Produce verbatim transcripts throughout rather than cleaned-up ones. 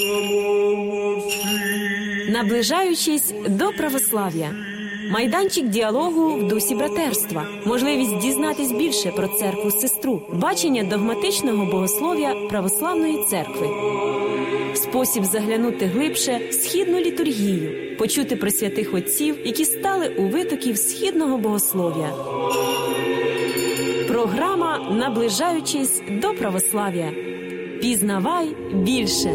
Наближаючись до православ'я. Майданчик діалогу в дусі братерства. Можливість дізнатись більше про церкву-сестру. Бачення догматичного богослов'я православної церкви. Спосіб заглянути глибше в східну літургію. Почути про святих отців, які стали у витоків східного богослов'я. Програма «Наближаючись до православ'я». Пізнавай більше.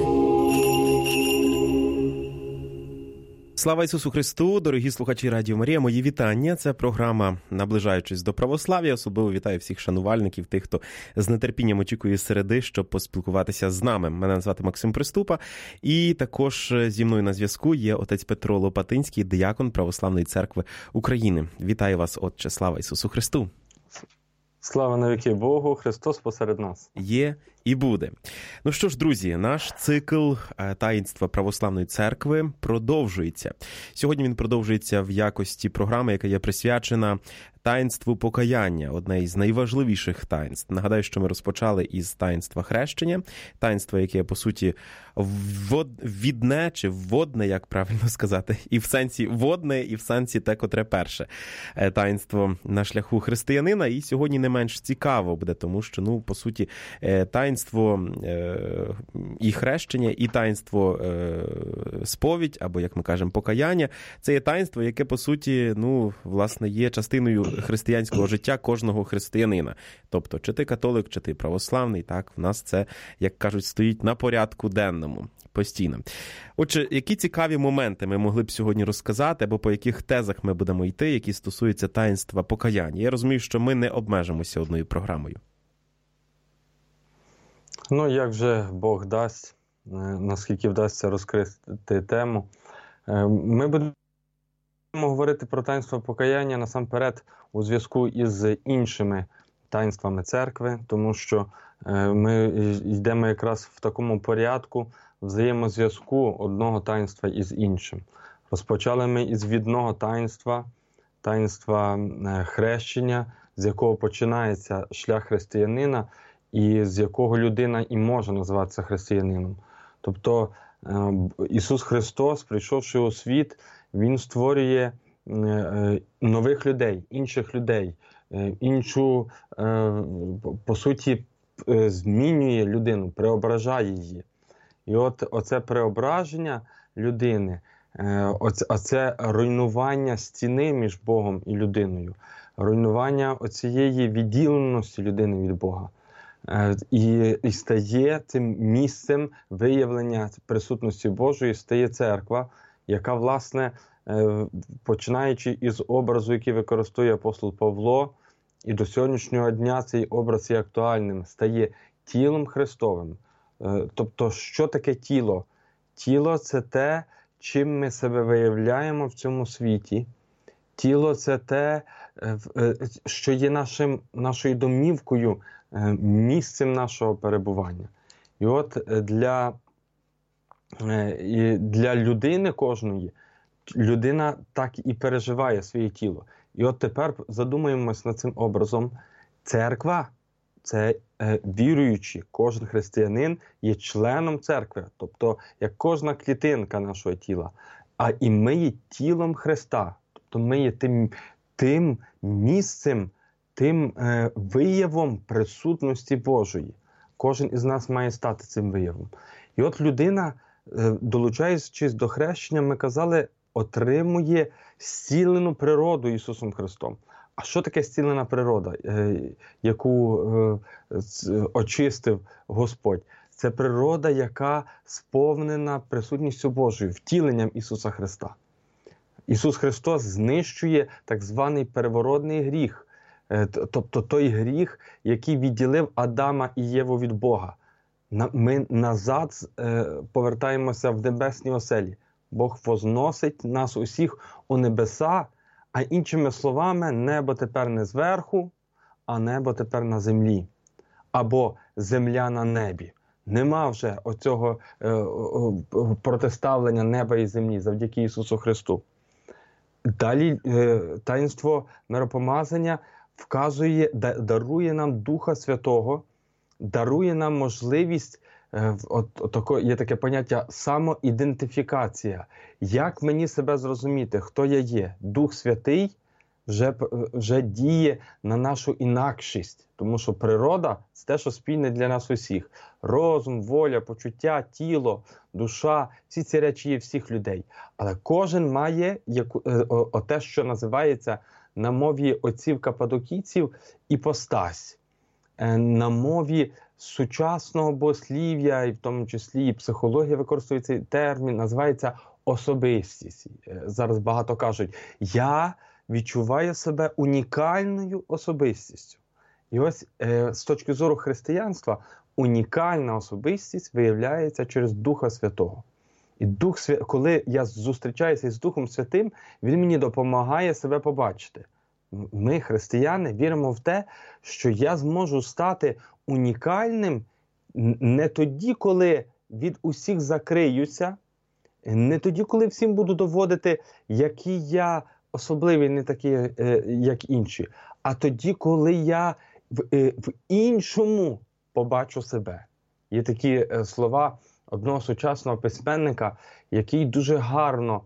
Слава Ісусу Христу, дорогі слухачі Радіо Марія, мої вітання. Це програма «Наближаючись до православ'я». Особливо вітаю всіх шанувальників, тих, хто з нетерпінням очікує середи, щоб поспілкуватися з нами. Мене звати Максим Приступа, і також зі мною на зв'язку є отець Петро Лопатинський, диякон Православної церкви України. Вітаю вас, отче, слава Ісусу Христу. Слава навіки Богу, Христос посеред нас. Є і буде. Ну що ж, друзі, наш цикл таїнства Православної церкви продовжується. Сьогодні він продовжується в якості програми, яка є присвячена таїнству покаяння, одне із найважливіших таїнств. Нагадаю, що ми розпочали із таїнства хрещення, таїнство, яке, по суті, відне чи водне, як правильно сказати, і в сенсі водне, і в сенсі те, котре перше. Таїнство на шляху християнина, і сьогодні не менш цікаво буде, тому що, ну, по суті, таїнство і хрещення, і таїнство сповідь, або, як ми кажемо, покаяння, це є таїнство, яке, по суті, ну, власне, є частиною християнського життя кожного християнина. Тобто, чи ти католик, чи ти православний, так, в нас це, як кажуть, стоїть на порядку денному, постійно. Отже, які цікаві моменти ми могли б сьогодні розказати, або по яких тезах ми будемо йти, які стосуються таїнства покаяння? Я розумію, що ми не обмежимося одною програмою. Ну, як же Бог дасть, наскільки вдасться розкрити тему. Ми будемо говорити про таїнство покаяння насамперед у зв'язку із іншими таїнствами церкви, тому що ми йдемо якраз в такому порядку взаємозв'язку одного таїнства із іншим. Розпочали ми із відного таїнства, таїнства хрещення, з якого починається шлях християнина, і з якого людина і може називатися християнином. Тобто Ісус Христос, прийшовши у світ, Він створює нових людей, інших людей, іншу, по суті, змінює людину, преображає її. І от оце преображення людини, оце, оце руйнування стіни між Богом і людиною, руйнування оцієї відділеності людини від Бога. І, і стає цим місцем виявлення присутності Божої, стає церква, яка, власне, починаючи із образу, який використовує апостол Павло, і до сьогоднішнього дня цей образ є актуальним, стає тілом Христовим. Тобто, що таке тіло? Тіло – це те, чим ми себе виявляємо в цьому світі. Тіло – це те, що є нашим, нашою домівкою, місцем нашого перебування. І от для, для людини кожної, людина так і переживає своє тіло. І от тепер задумаємось над цим образом. Церква – це віруючі, кожен християнин є членом церкви, тобто як кожна клітинка нашого тіла. А і ми є тілом Христа, тобто ми є тим, тим місцем, тим е, виявом присутності Божої. Кожен із нас має стати цим виявом. І от людина, е, долучаючись до хрещення, ми казали, отримує зцілену природу Ісусом Христом. А що таке зцілена природа, е, яку е, очистив Господь? Це природа, яка сповнена присутністю Божою, втіленням Ісуса Христа. Ісус Христос знищує так званий первородний гріх, тобто той гріх, який відділив Адама і Єву від Бога. Ми назад повертаємося в небесні оселі. Бог возносить нас усіх у небеса, а іншими словами, небо тепер не зверху, а небо тепер на землі. Або земля на небі. Нема вже оцього протиставлення неба і землі завдяки Ісусу Христу. Далі таїнство миропомазання вказує, дарує нам Духа Святого, дарує нам можливість от, от тако, є таке поняття самоідентифікація. Як мені себе зрозуміти, хто я є? Дух Святий вже, вже діє на нашу інакшість, тому що природа – це те, що спільне для нас усіх. Розум, воля, почуття, тіло, душа – всі ці речі є всіх людей. Але кожен має яку, о, о, те, що називається на мові отців каппадокійців іпостась. На мові сучасного богослів'я, і в тому числі і психологія використовує цей термін, називається особистість. Зараз багато кажуть, я відчуваю себе унікальною особистістю. І ось з точки зору християнства унікальна особистість виявляється через Духа Святого. І Дух Свя... коли я зустрічаюся із Духом Святим, Він мені допомагає себе побачити. Ми, християни, віримо в те, що я зможу стати унікальним не тоді, коли від усіх закриюся, не тоді, коли всім буду доводити, який я особливий, не такий, як інші, а тоді, коли я в, в іншому побачу себе. Є такі слова одного сучасного письменника, який дуже гарно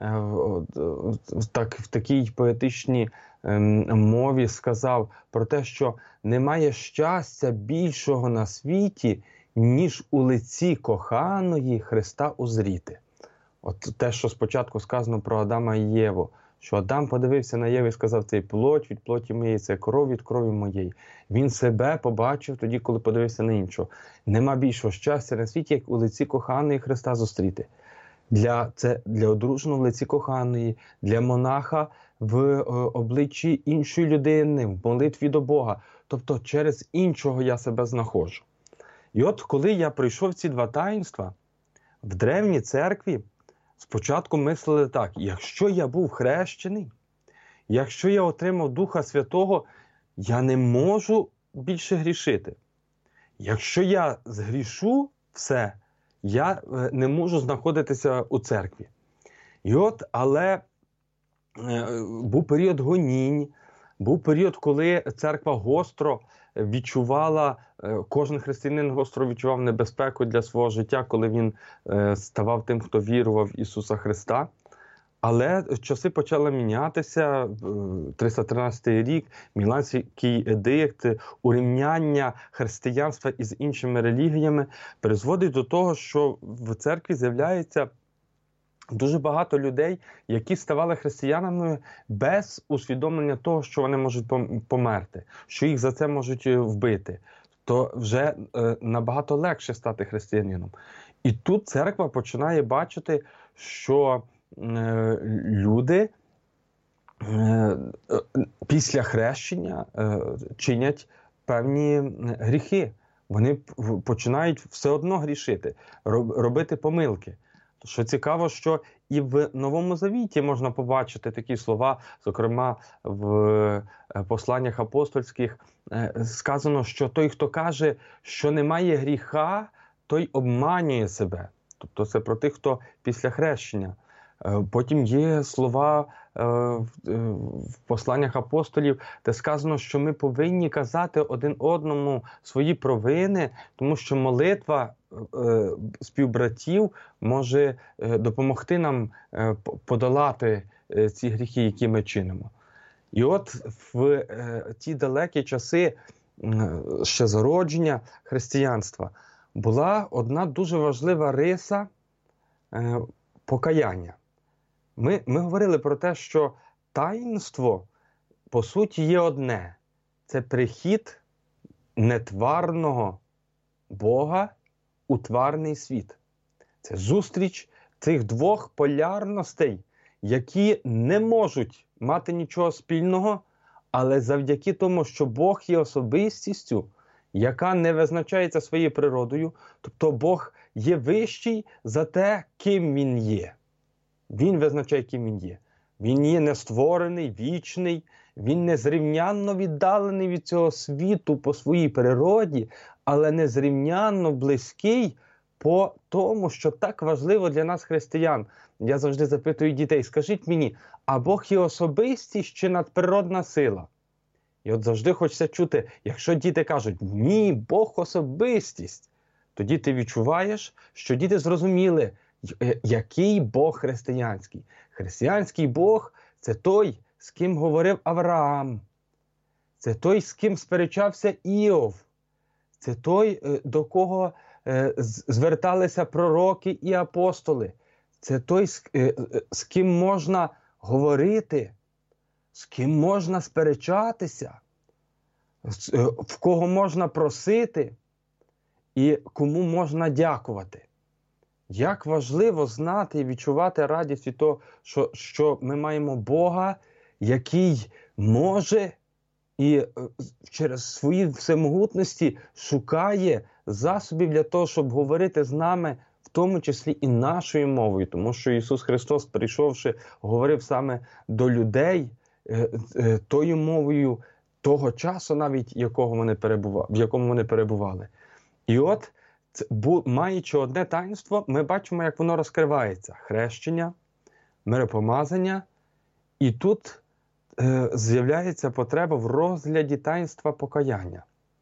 так, в такій поетичній мові сказав про те, що немає щастя більшого на світі, ніж у лиці коханої Христа узріти. От те, що спочатку сказано про Адама і Єву, що Адам подивився на Єву і сказав, це плоть від плоті моєї, це кров від крові моєї. Він себе побачив тоді, коли подивився на іншого. Нема більшого щастя на світі, як у лиці коханої Христа зустріти. Для, це для одруженого в лиці коханої, для монаха в е, обличчі іншої людини, в молитві до Бога. Тобто через іншого я себе знаходжу. І от коли я прийшов ці два таїнства, в древній церкві спочатку мислили так, якщо я був хрещений, якщо я отримав Духа Святого, я не можу більше грішити. Якщо я згрішу все, я не можу знаходитися у церкві. І от, але е, був період гонінь, був період, коли церква гостро відчувала, е, кожен християнин гостро відчував небезпеку для свого життя, коли він е, ставав тим, хто вірував в Ісуса Христа. Але часи почали мінятися, триста тринадцятий рік, Міланський едикт, урівняння християнства із іншими релігіями призводить до того, що в церкві з'являється дуже багато людей, які ставали християнами без усвідомлення того, що вони можуть померти, що їх за це можуть вбити. То вже е, набагато легше стати християнином. І тут церква починає бачити, що люди після хрещення чинять певні гріхи. Вони починають все одно грішити, робити помилки. Що цікаво, що і в Новому Завіті можна побачити такі слова, зокрема в посланнях апостольських сказано, що той, хто каже, що немає гріха, той обманює себе. Тобто це про тих, хто після хрещення. Потім є слова в посланнях апостолів, де сказано, що ми повинні казати один одному свої провини, тому що молитва співбратів може допомогти нам подолати ці гріхи, які ми чинимо. І от в ті далекі часи ще зародження християнства була одна дуже важлива риса покаяння. Ми, ми говорили про те, що таїнство, по суті, є одне. Це прихід нетварного Бога у тварний світ. Це зустріч цих двох полярностей, які не можуть мати нічого спільного, але завдяки тому, що Бог є особистістю, яка не визначається своєю природою, тобто Бог є вищий за те, ким Він є. Він визначає, ким Він є. Він є нестворений, вічний, Він незрівнянно віддалений від цього світу по своїй природі, але незрівнянно близький по тому, що так важливо для нас, християн. Я завжди запитую дітей, скажіть мені, а Бог є особистість чи надприродна сила? І от завжди хочеться чути, якщо діти кажуть, ні, Бог особистість, тоді ти відчуваєш, що діти зрозуміли, який Бог християнський. Християнський Бог – це той, з ким говорив Авраам. Це той, з ким сперечався Іов. Це той, до кого зверталися пророки і апостоли. Це той, з ким можна говорити, з ким можна сперечатися, в кого можна просити і кому можна дякувати. Як важливо знати і відчувати радість від того, що, що ми маємо Бога, який може і через свої всемогутності шукає засобів для того, щоб говорити з нами, в тому числі і нашою мовою. Тому що Ісус Христос, прийшовши, говорив саме до людей тою мовою того часу, навіть якого вони перебували, в якому вони перебували. І от, маючи одне таїнство, ми бачимо, як воно розкривається. Хрещення, миропомазання. І тут е, з'являється потреба в розгляді таїнства покаяння.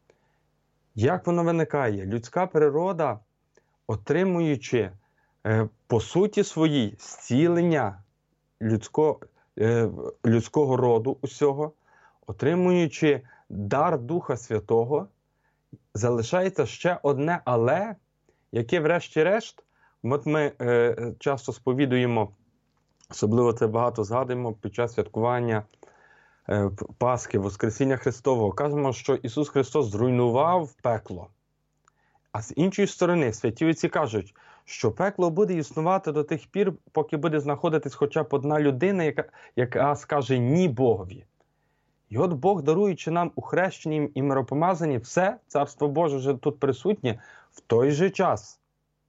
Як воно виникає? Людська природа, отримуючи е, по суті своїй зцілення людського, е, людського роду усього, отримуючи дар Духа Святого, залишається ще одне «але», яке врешті-решт, от ми е, часто сповідуємо, особливо це багато згадуємо під час святкування е, Пасхи, Воскресіння Христового, кажемо, що Ісус Христос зруйнував пекло. А з іншої сторони, святі отці кажуть, що пекло буде існувати до тих пір, поки буде знаходитись хоча б одна людина, яка, яка скаже «ні» Богові. І от Бог, даруючи нам у хрещенні і миропомазанні все, Царство Боже вже тут присутнє, в той же час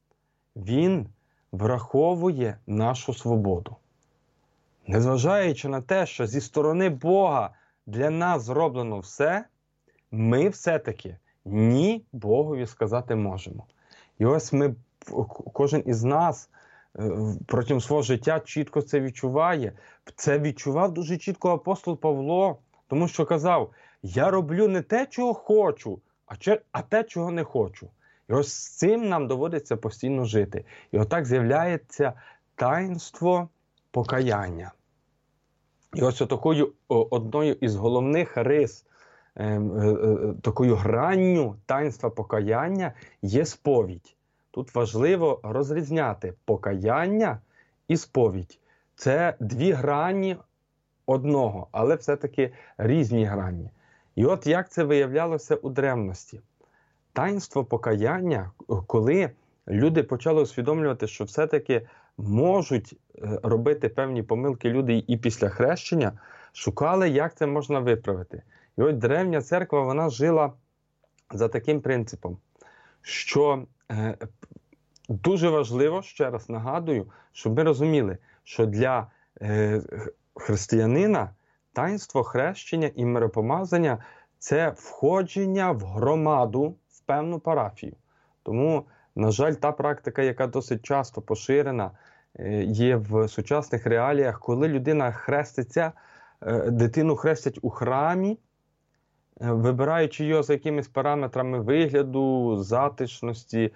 Він враховує нашу свободу. Незважаючи на те, що зі сторони Бога для нас зроблено все, ми все-таки «ні» Богові сказати можемо. І ось ми, кожен із нас протягом свого життя чітко це відчуває. Це відчував дуже чітко апостол Павло, тому що казав, я роблю не те, чого хочу, а те, чого не хочу. І ось з цим нам доводиться постійно жити. І отак з'являється таїнство покаяння. І ось такою одною із головних рис, е, е, е, такою гранню таїнства покаяння є сповідь. Тут важливо розрізняти покаяння і сповідь. Це дві грані одного, але все-таки різні грані. І от як це виявлялося у древності. Таїнство покаяння, коли люди почали усвідомлювати, що все-таки можуть робити певні помилки люди і після хрещення, шукали, як це можна виправити. І от древня церква, вона жила за таким принципом, що е, дуже важливо, ще раз нагадую, щоб ми розуміли, що для е, християнина таїнство хрещення і миропомазання – це входження в громаду, в певну парафію. Тому, на жаль, та практика, яка досить часто поширена, є в сучасних реаліях, коли людина хреститься, дитину хрестять у храмі, вибираючи його за якимись параметрами вигляду, затишності,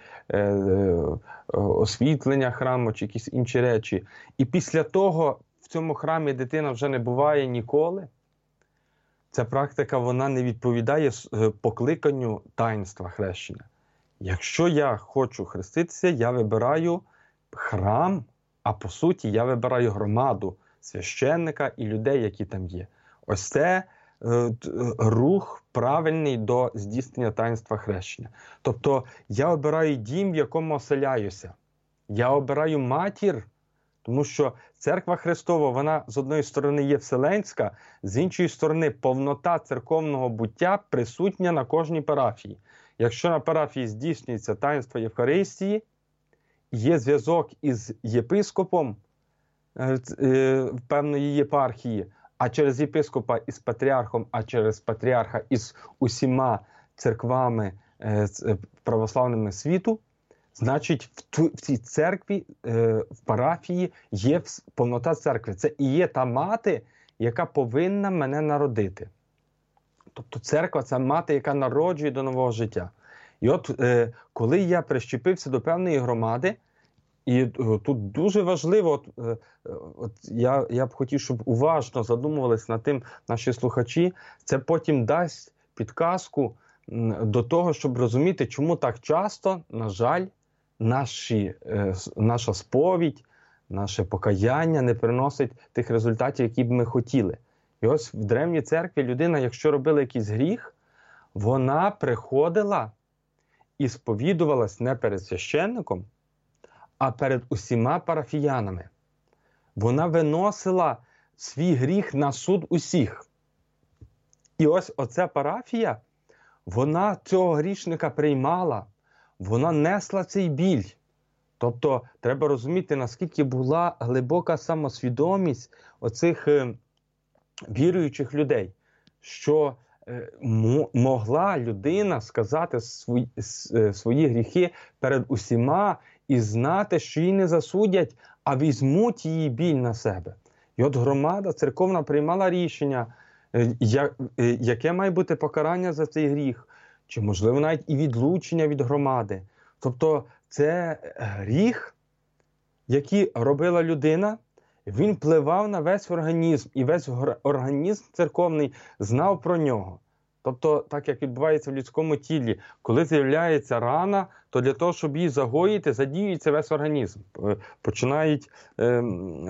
освітлення храму чи якісь інші речі. І після того в цьому храмі дитина вже не буває ніколи. Ця практика, вона не відповідає покликанню таїнства хрещення. Якщо я хочу хреститися, я вибираю храм, а по суті я вибираю громаду, священника і людей, які там є. Ось це е, рух правильний до здійснення таїнства хрещення. Тобто я обираю дім, в якому оселяюся. Я обираю матір, тому що церква Христова, вона з одної сторони є вселенська, з іншої сторони повнота церковного буття присутня на кожній парафії. Якщо на парафії здійснюється таїнство Євхаристії, є зв'язок із єпископом певної єпархії, а через єпископа із патріархом, а через патріарха із усіма церквами православними світу, значить в, ту, в цій церкві, в парафії є повнота церкви. Це і є та мати, яка повинна мене народити. Тобто церква – це мати, яка народжує до нового життя. І от е, коли я прищепився до певної громади, і тут дуже важливо, от, от я, я б хотів, щоб уважно задумувались над тим наші слухачі, це потім дасть підказку до того, щоб розуміти, чому так часто, на жаль, наші, наша сповідь, наше покаяння не приносить тих результатів, які б ми хотіли. І ось в Древній церкві людина, якщо робила якийсь гріх, вона приходила і сповідувалась не перед священником, а перед усіма парафіянами. Вона виносила свій гріх на суд усіх. І ось оця парафія, вона цього грішника приймала, вона несла цей біль. Тобто, треба розуміти, наскільки була глибока самосвідомість оцих е, віруючих людей, що е, могла людина сказати свої, е, свої гріхи перед усіма і знати, що її не засудять, а візьмуть її біль на себе. І от громада церковна приймала рішення, е, я, е, яке має бути покарання за цей гріх, чи, можливо, навіть і відлучення від громади. Тобто, це гріх, який робила людина, він впливав на весь організм, і весь організм церковний знав про нього. Тобто, так як відбувається в людському тілі, коли з'являється рана, то для того, щоб її загоїти, задіюється весь організм. Починають е,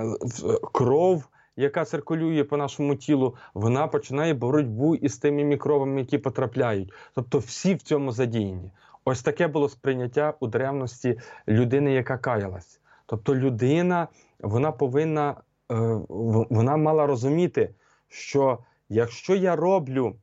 кров, яка циркулює по нашому тілу, вона починає боротьбу із тими мікробами, які потрапляють. Тобто всі в цьому задіяні. Ось таке було сприйняття у древності людини, яка каялась. Тобто людина, вона повинна, вона мала розуміти, що якщо я роблю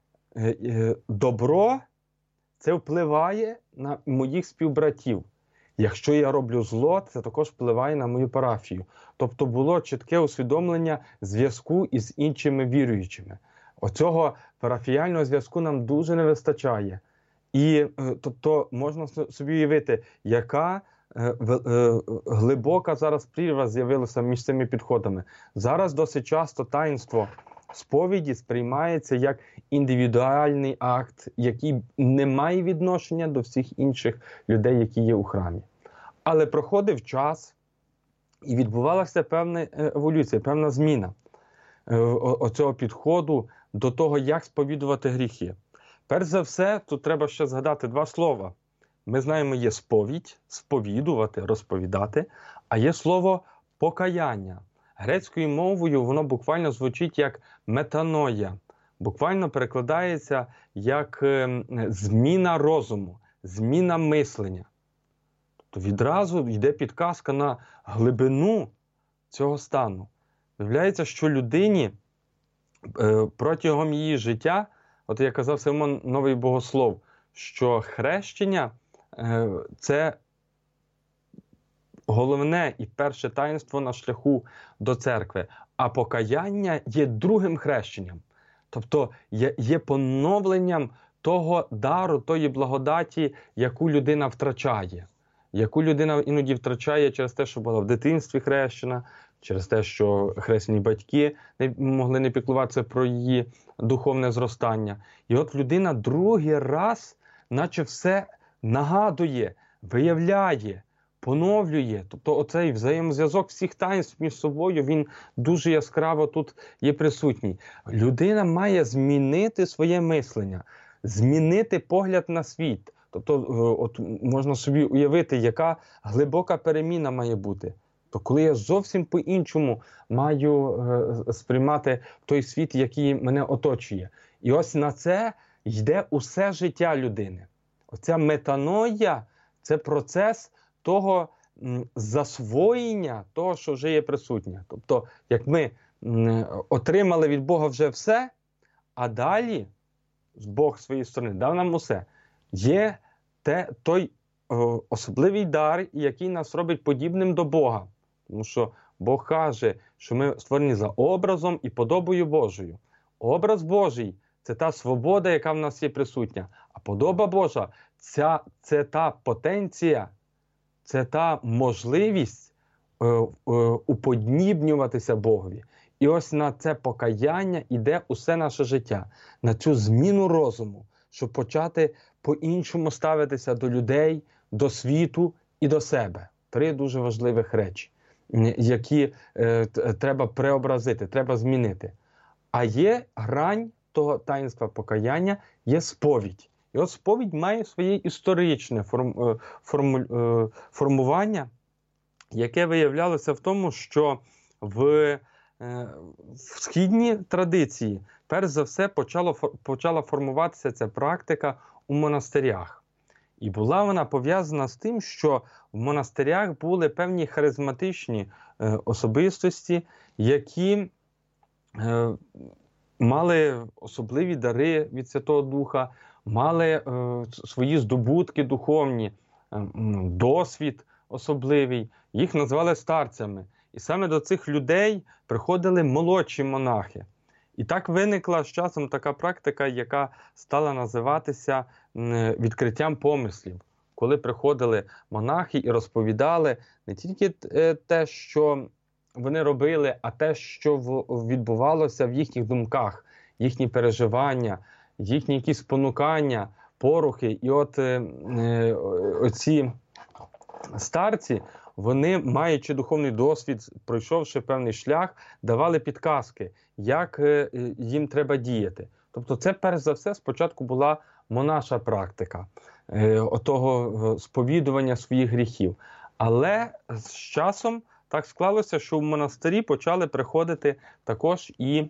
добро, це впливає на моїх співбратів. Якщо я роблю зло, це також впливає на мою парафію. Тобто було чітке усвідомлення зв'язку із іншими віруючими. Оцього парафіяльного зв'язку нам дуже не вистачає. І, тобто, можна собі уявити, яка е, е, глибока зараз прірва з'явилася між цими підходами. Зараз досить часто таїнство сповіді сприймається як індивідуальний акт, який не має відношення до всіх інших людей, які є у храмі. Але проходив час, і відбувалася певна еволюція, певна зміна е, оцього підходу до того, як сповідувати гріхи. Перш за все, тут треба ще згадати два слова. Ми знаємо, є сповідь, сповідувати, розповідати, а є слово покаяння. Грецькою мовою воно буквально звучить як метаноя. Буквально перекладається як зміна розуму, зміна мислення. Тобто відразу йде підказка на глибину цього стану. Виявляється, що людині протягом її життя, от як казав Симон Новий Богослов, що хрещення е, – це головне і перше таїнство на шляху до церкви, а покаяння є другим хрещенням. Тобто є, є поновленням того дару, тої благодаті, яку людина втрачає. Яку людина іноді втрачає через те, що була в дитинстві хрещена, через те, що хресні батьки не могли не піклуватися про її духовне зростання. І от людина другий раз, наче все нагадує, виявляє, поновлює. Тобто оцей взаємозв'язок всіх таїнств між собою, він дуже яскраво тут є присутній. Людина має змінити своє мислення, змінити погляд на світ. Тобто от можна собі уявити, яка глибока переміна має бути. То коли я зовсім по-іншому маю е, сприймати той світ, який мене оточує. І ось на це йде усе життя людини. Оця метаноя – це процес того м, засвоєння того, що вже є присутнє. Тобто, як ми м, отримали від Бога вже все, а далі Бог з своєї сторони дав нам усе. Є те, той о, особливий дар, який нас робить подібним до Бога. Тому що Бог каже, що ми створені за образом і подобою Божою. Образ Божий – це та свобода, яка в нас є присутня. А подоба Божа – це, це та потенція, це та можливість е, е, уподібнюватися Богові. І ось на це покаяння йде усе наше життя, на цю зміну розуму, щоб почати по-іншому ставитися до людей, до світу і до себе. Три дуже важливих речі, які е, треба преобразити, треба змінити. А є грань того таїнства покаяння, є сповідь. І от сповідь має своє історичне форму, форму, формування, яке виявлялося в тому, що в, в східній традиції перш за все почало, почала формуватися ця практика у монастирях. І була вона пов'язана з тим, що в монастирях були певні харизматичні е, особистості, які е, мали особливі дари від Святого Духа, мали е, свої здобутки духовні, е, досвід особливий. Їх називали старцями. І саме до цих людей приходили молодші монахи. І так виникла з часом така практика, яка стала називатися відкриттям помислів. Коли приходили монахи і розповідали не тільки те, що вони робили, а те, що відбувалося в їхніх думках, їхні переживання, їхні якісь спонукання, порухи. І от е, оці старці, вони, маючи духовний досвід, пройшовши певний шлях, давали підказки, як їм треба діяти. Тобто це, перш за все, спочатку була монаша практика, е, отого сповідування своїх гріхів. Але з часом так склалося, що в монастирі почали приходити також і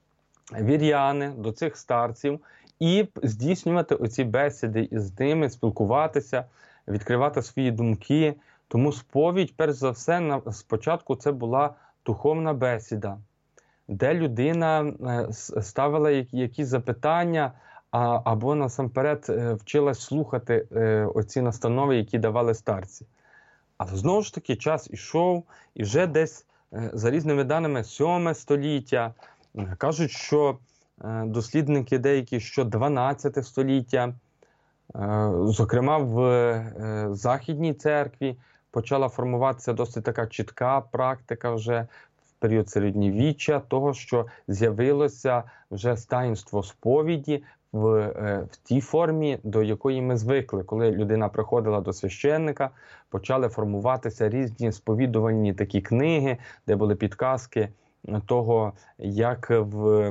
віряни до цих старців і здійснювати оці бесіди із ними, спілкуватися, відкривати свої думки. Тому сповідь, перш за все, на, спочатку це була духовна бесіда, де людина ставила якісь запитання, а, або насамперед вчилась слухати е, оці настанови, які давали старці. Але знову ж таки час ішов, і вже десь е, за різними даними сьоме століття, е, кажуть, що е, дослідники деякі, що дванадцяте століття, е, зокрема в е, Західній церкві, почала формуватися досить така чітка практика вже в період середньовіччя того, що з'явилося вже таїнство сповіді в, в тій формі, до якої ми звикли. Коли людина приходила до священника, почали формуватися різні сповідувальні такі книги, де були підказки того, як в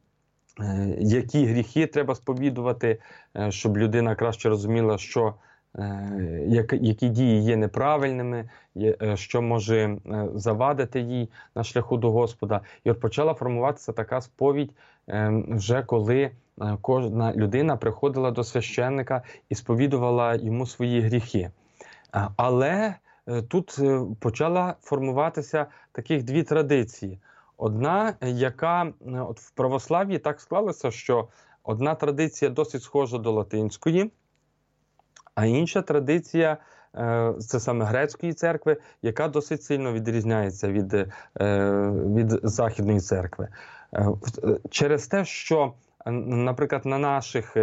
які гріхи треба сповідувати, щоб людина краще розуміла, що які дії є неправильними, що може завадити їй на шляху до Господа. І от почала формуватися така сповідь вже коли кожна людина приходила до священника і сповідувала йому свої гріхи. Але тут почала формуватися таких дві традиції. Одна, яка от в православ'ї так склалося, що одна традиція досить схожа до латинської, а інша традиція – це саме грецької церкви, яка досить сильно відрізняється від, від Західної церкви. Через те, що, наприклад, на наших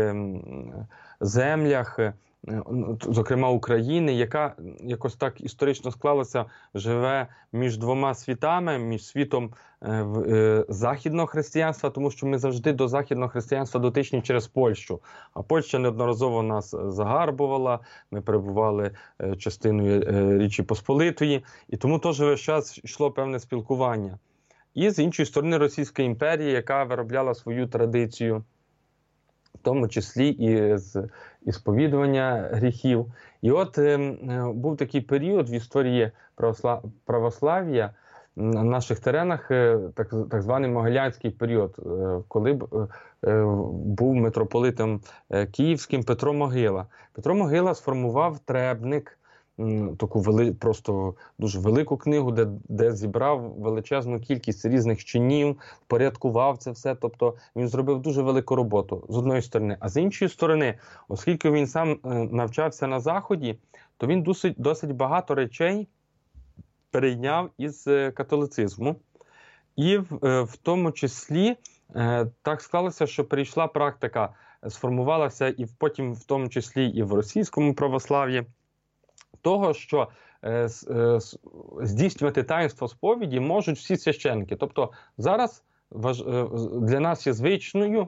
землях, зокрема України, яка якось так історично склалася, живе між двома світами, між світом західного християнства, тому що ми завжди до західного християнства дотичні через Польщу. А Польща неодноразово нас загарбувала, ми перебували частиною Річі Посполитої, і тому теж весь час йшло певне спілкування. І з іншої сторони Російська імперія, яка виробляла свою традицію, в тому числі і з і сповідування гріхів. І от е, був такий період в історії православ... православ'я на наших теренах, е, так, так званий Могилянський період, е, коли е, був митрополитом е, київським Петро Могила. Петро Могила сформував требник, таку вели, просто дуже велику книгу, де, де зібрав величезну кількість різних чинів, порядкував це все. Тобто він зробив дуже велику роботу з одної сторони. А з іншої сторони, оскільки він сам навчався на Заході, то він досить, досить багато речей перейняв із католицизму. І в, в тому числі так склалося, що перейшла практика, сформувалася і потім в тому числі і в російському православ'ї, того, що е, е, здійснювати таїнство сповіді можуть всі священники. Тобто зараз важ, е, для нас є звичною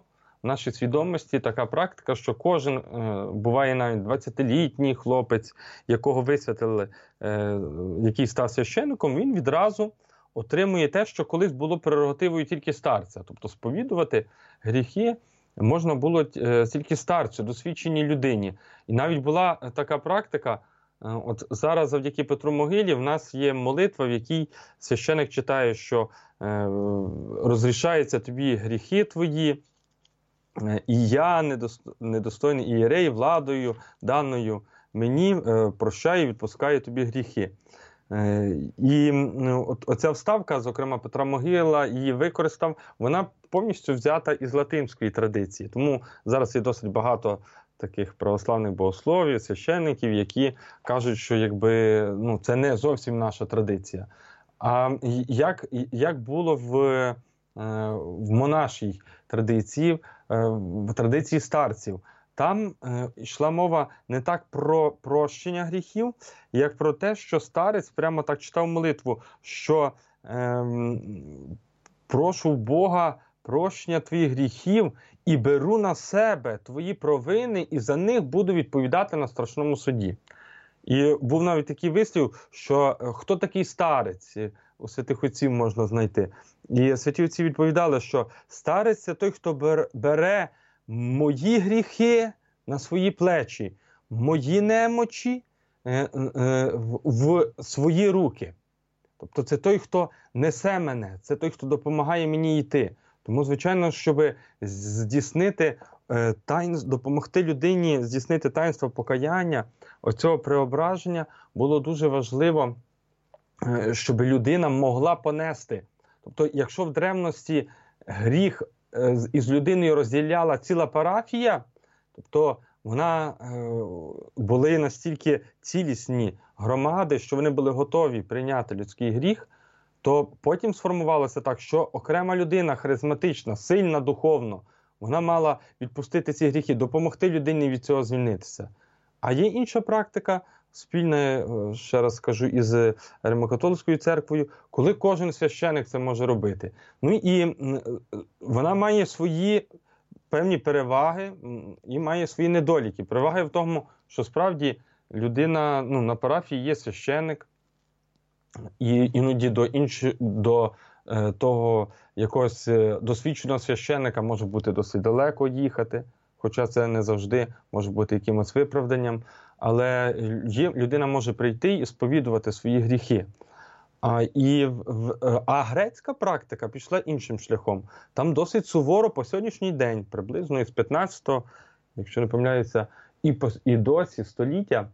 в нашій свідомості така практика, що кожен, е, буває навіть двадцятилітній хлопець, якого висвятили, е, який став священником, він відразу отримує те, що колись було прерогативою тільки старця. Тобто сповідувати гріхи можна було е, тільки старцю, досвідченій людині. І навіть була така практика, е, от зараз завдяки Петру Могилі в нас є молитва, в якій священик читає, що е, розрішаються тобі гріхи твої, е, і я, недостойний ієрей, владою даною мені, е, прощаю і відпускаю тобі гріхи. І от, оця вставка, зокрема Петра Могила, її використав, вона повністю взята із латинської традиції. Тому зараз є досить багато таких православних богословів, священників, які кажуть, що якби, ну, це не зовсім наша традиція. А як, як було в, в монашій традиції, в традиції старців? Там е, йшла мова не так про прощення гріхів, як про те, що старець прямо так читав молитву, що е, прошу Бога прощення твоїх гріхів і беру на себе твої провини і за них буду відповідати на страшному суді. І був навіть такий вислів, що хто такий старець, у святих отців можна знайти. І святі отці відповідали, що старець – це той, хто бере мої гріхи на свої плечі, мої немочі е, е, в, в свої руки. Тобто це той, хто несе мене, це той, хто допомагає мені йти. Тому, звичайно, щоб здійснити е, таїнство, допомогти людині здійснити таїнство покаяння, оцього преображення, було дуже важливо, е, щоб людина могла понести. Тобто, якщо в древності гріх із людиною розділяла ціла парафія, тобто вона е, були настільки цілісні громади, що вони були готові прийняти людський гріх, то потім сформувалося так, що окрема людина, харизматична, сильна духовно, вона мала відпустити ці гріхи, допомогти людині від цього звільнитися. А є інша практика, спільна, ще раз скажу, із Римо-католицькою церквою, коли кожен священик це може робити. Ну і вона має свої певні переваги і має свої недоліки. Переваги в тому, що справді людина, ну, на парафії є священик, і іноді до, інш... до е, того якогось досвідченого священика може бути досить далеко їхати, хоча це не завжди може бути якимось виправданням. Але є, людина може прийти і сповідувати свої гріхи. А, і, а грецька практика пішла іншим шляхом. Там досить суворо по сьогоднішній день, приблизно із п'ятнадцятого, якщо не помиляюся, і, і досі століття,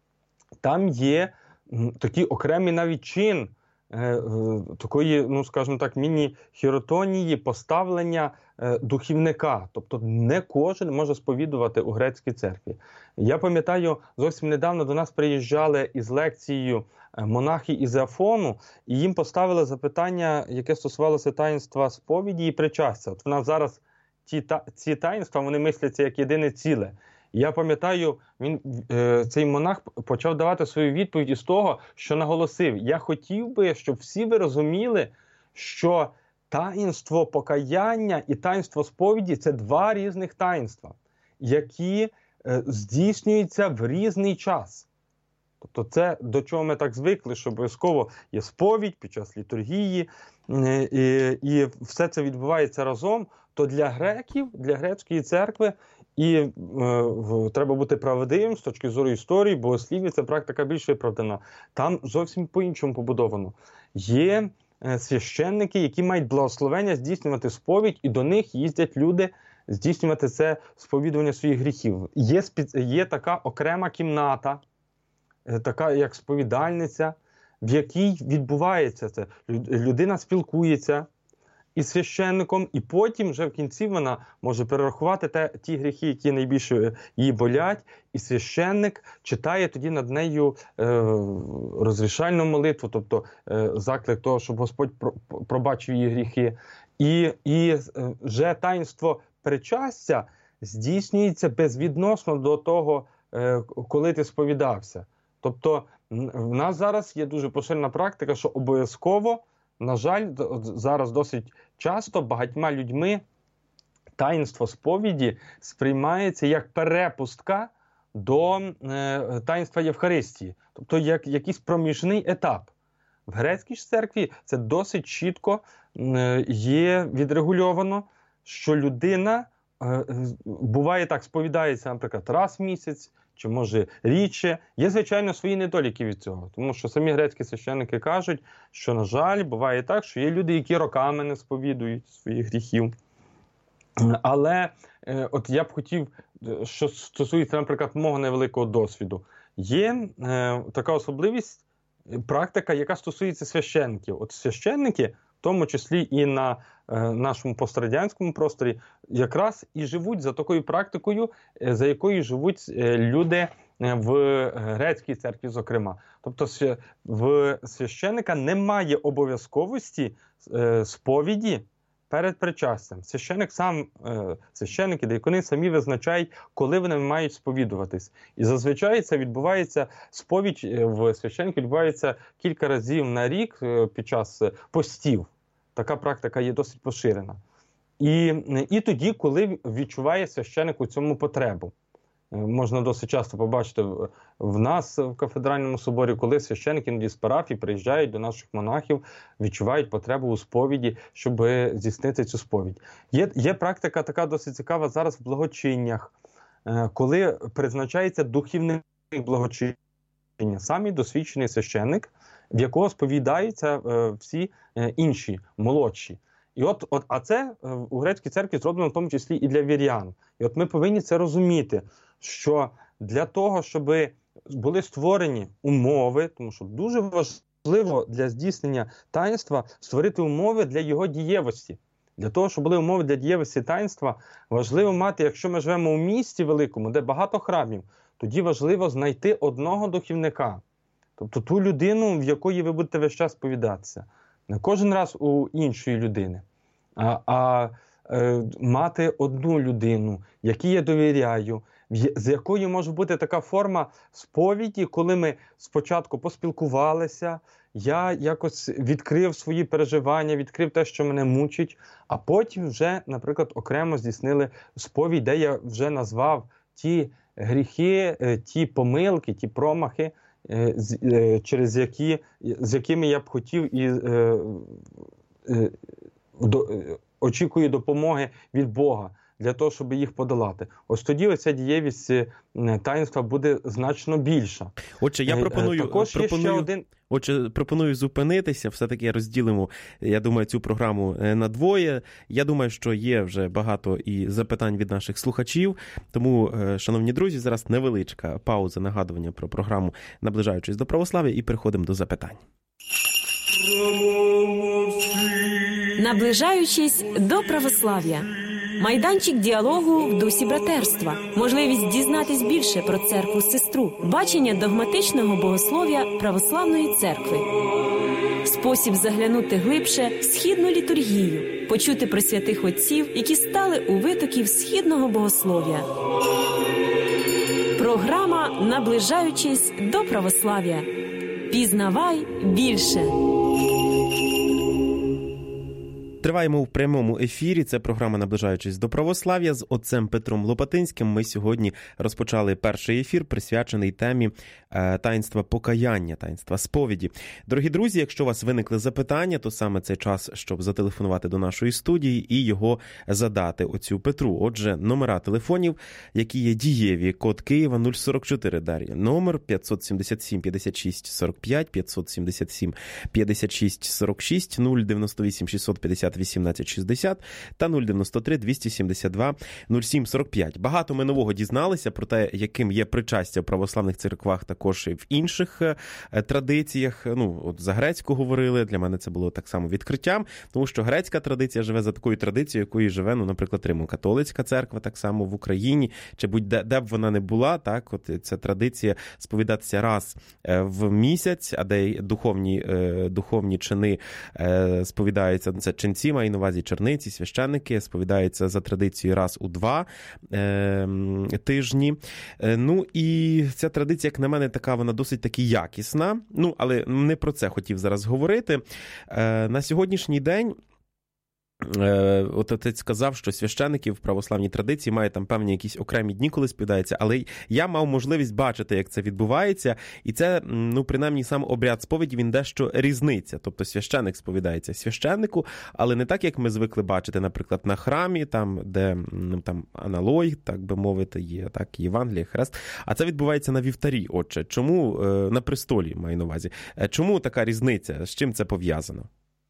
там є такий окремий навіть чин е, такої, ну скажімо так, міні-хіротонії, поставлення е, духівника. Тобто не кожен може сповідувати у грецькій церкві. Я пам'ятаю, зовсім недавно до нас приїжджали із лекцією монахи із Афону, і їм поставили запитання, яке стосувалося таїнства сповіді і причастя. От в нас зараз ті, та, ці таїнства, вони мисляться як єдине ціле. Я пам'ятаю, він, е, цей монах почав давати свою відповідь із того, що наголосив: я хотів би, щоб всі ви розуміли, що таїнство покаяння і таїнство сповіді – це два різних таїнства, які е, здійснюються в різний час. Тобто це, до чого ми так звикли, що обов'язково є сповідь під час літургії, і, і все це відбувається разом, то для греків, для грецької церкви, і е, треба бути правдивим з точки зору історії, богослів'я, ця практика більш виправдана. Там зовсім по-іншому побудовано. Є е, священники, які мають благословення здійснювати сповідь, і до них їздять люди здійснювати це сповідування своїх гріхів. Є, спец... є така окрема кімната, така як сповідальниця, в якій відбувається це. Людина спілкується із священником, і потім вже в кінці вона може перерахувати те, ті гріхи, які найбільше її болять, і священник читає тоді над нею е, розрішальну молитву, тобто е, заклик того, щоб Господь про, пробачив її гріхи. І, і е, вже таїнство причастя здійснюється безвідносно до того, е, коли ти сповідався. Тобто в нас зараз є дуже поширена практика, що обов'язково, на жаль, зараз досить часто багатьма людьми таїнство сповіді сприймається як перепустка до е, таїнства Євхаристії, тобто як якийсь проміжний етап. В грецькій ж церкві це досить чітко е, є відрегульовано, що людина, е, буває так, сповідається, наприклад, раз в місяць, чи може рідше. Є, звичайно, свої недоліки від цього, тому що самі грецькі священники кажуть, що, на жаль, буває так, що є люди, які роками не сповідують своїх гріхів. Але е, от я б хотів, що стосується, наприклад, мого невеликого досвіду, є е, така особливість, практика, яка стосується священників. От священники, в тому числі і на е, нашому пострадянському просторі, якраз і живуть за такою практикою, е, за якою живуть е, люди в грецькій церкві, зокрема. Тобто в священника немає обов'язковості е, сповіді перед причастям. Священик сам, е, священики, деякони самі визначають, коли вони мають сповідуватись. І зазвичай це відбувається, сповідь в священики відбувається кілька разів на рік е, під час постів. Така практика є досить поширена. І, і тоді, коли відчуває священик у цьому потребу. Можна досить часто побачити в нас в кафедральному соборі, коли священики іноді з парафії приїжджають до наших монахів, відчувають потребу у сповіді, щоб здійснити цю сповідь. Є, є практика така досить цікава зараз в благочиннях, коли призначається духівник благочиння, самий досвідчений священник, в якого сповідаються всі інші, молодші. І от, от, а це у грецькій церкві зроблено в тому числі і для вірян. І от ми повинні це розуміти, що для того, щоб були створені умови, тому що дуже важливо для здійснення таїнства створити умови для його дієвості. Для того, щоб були умови для дієвості таїнства, важливо мати, якщо ми живемо у місті великому, де багато храмів, тоді важливо знайти одного духівника. Тобто ту людину, в якої ви будете весь час сповідатися. Не кожен раз у іншої людини, а, а е, мати одну людину, якій я довіряю, з якою може бути така форма сповіді, коли ми спочатку поспілкувалися, я якось відкрив свої переживання, відкрив те, що мене мучить, а потім вже, наприклад, окремо здійснили сповідь, де я вже назвав ті гріхи, ті помилки, ті промахи, через які, з якими я б хотів і е, е, до, очікую допомоги від Бога для того, щоб їх подолати. Ось тоді оця дієвість таїнства буде значно більша. Отже, я пропоную, Також пропоную, є ще один... отже, пропоную зупинитися, все-таки розділимо, я думаю, цю програму на двоє. Я думаю, що є вже багато і запитань від наших слухачів, тому, шановні друзі, зараз невеличка пауза, нагадування про програму «Наближаючись до православ'я» і переходимо до запитань. Наближаючись до православ'я. Майданчик діалогу в дусі братерства. Можливість дізнатись більше про церкву-сестру. Бачення догматичного богослов'я православної церкви. Спосіб заглянути глибше в східну літургію. Почути про святих отців, які стали у витоків східного богослов'я. Програма «Наближаючись до православ'я». Пізнавай більше. Триваємо в прямому ефірі. Це програма «Наближаючись до православ'я» з отцем Петром Лопатинським. Ми сьогодні розпочали перший ефір, присвячений темі е, таїнства покаяння, таїнства сповіді. Дорогі друзі, якщо у вас виникли запитання, то саме цей час, щоб зателефонувати до нашої студії і його задати отцю Петру. Отже, номера телефонів, які є дієві, код Києва нуль сорок чотири, Дар'я, номер п'ятсот сімдесят сім п'ятдесят шість сорок п'ять, п'ятсот сімдесят сім п'ятдесят шість сорок шість, нуль дев'яносто вісім шістсот п'ятдесят вісімнадцять шістдесят та нуль дев'яносто три двісті сімдесят два нуль сім сорок п'ять. Багато ми нового дізналися про те, яким є причастя в православних церквах, також і в інших традиціях. Ну, от за грецьку говорили, для мене це було так само відкриттям, тому що грецька традиція живе за такою традицією, якою живе, ну, наприклад, Римо-католицька церква, так само в Україні, чи будь-де де б вона не була, так, от ця традиція сповідатися раз в місяць, а де духовні, духовні чини сповідаються, це ченці, маю на увазі черниці, священники, сповідаються за традицією раз у два е, тижні. Е, ну і ця традиція, як на мене, така, вона досить таки якісна. Ну, але не про це хотів зараз говорити. Е, на сьогоднішній день От отець сказав, що священики в православній традиції мають там певні якісь окремі дні, коли сповідаються, але я мав можливість бачити, як це відбувається, і це, ну, принаймні, сам обряд сповіді, він дещо різниця. Тобто священик сповідається священнику, але не так, як ми звикли бачити, наприклад, на храмі, там, де, ну, там аналой, так би мовити, є, так, Євангеліє, хрест, а це відбувається на вівтарі, отче. Чому на престолі, маю на увазі? Чому така різниця? З чим це пов'язано?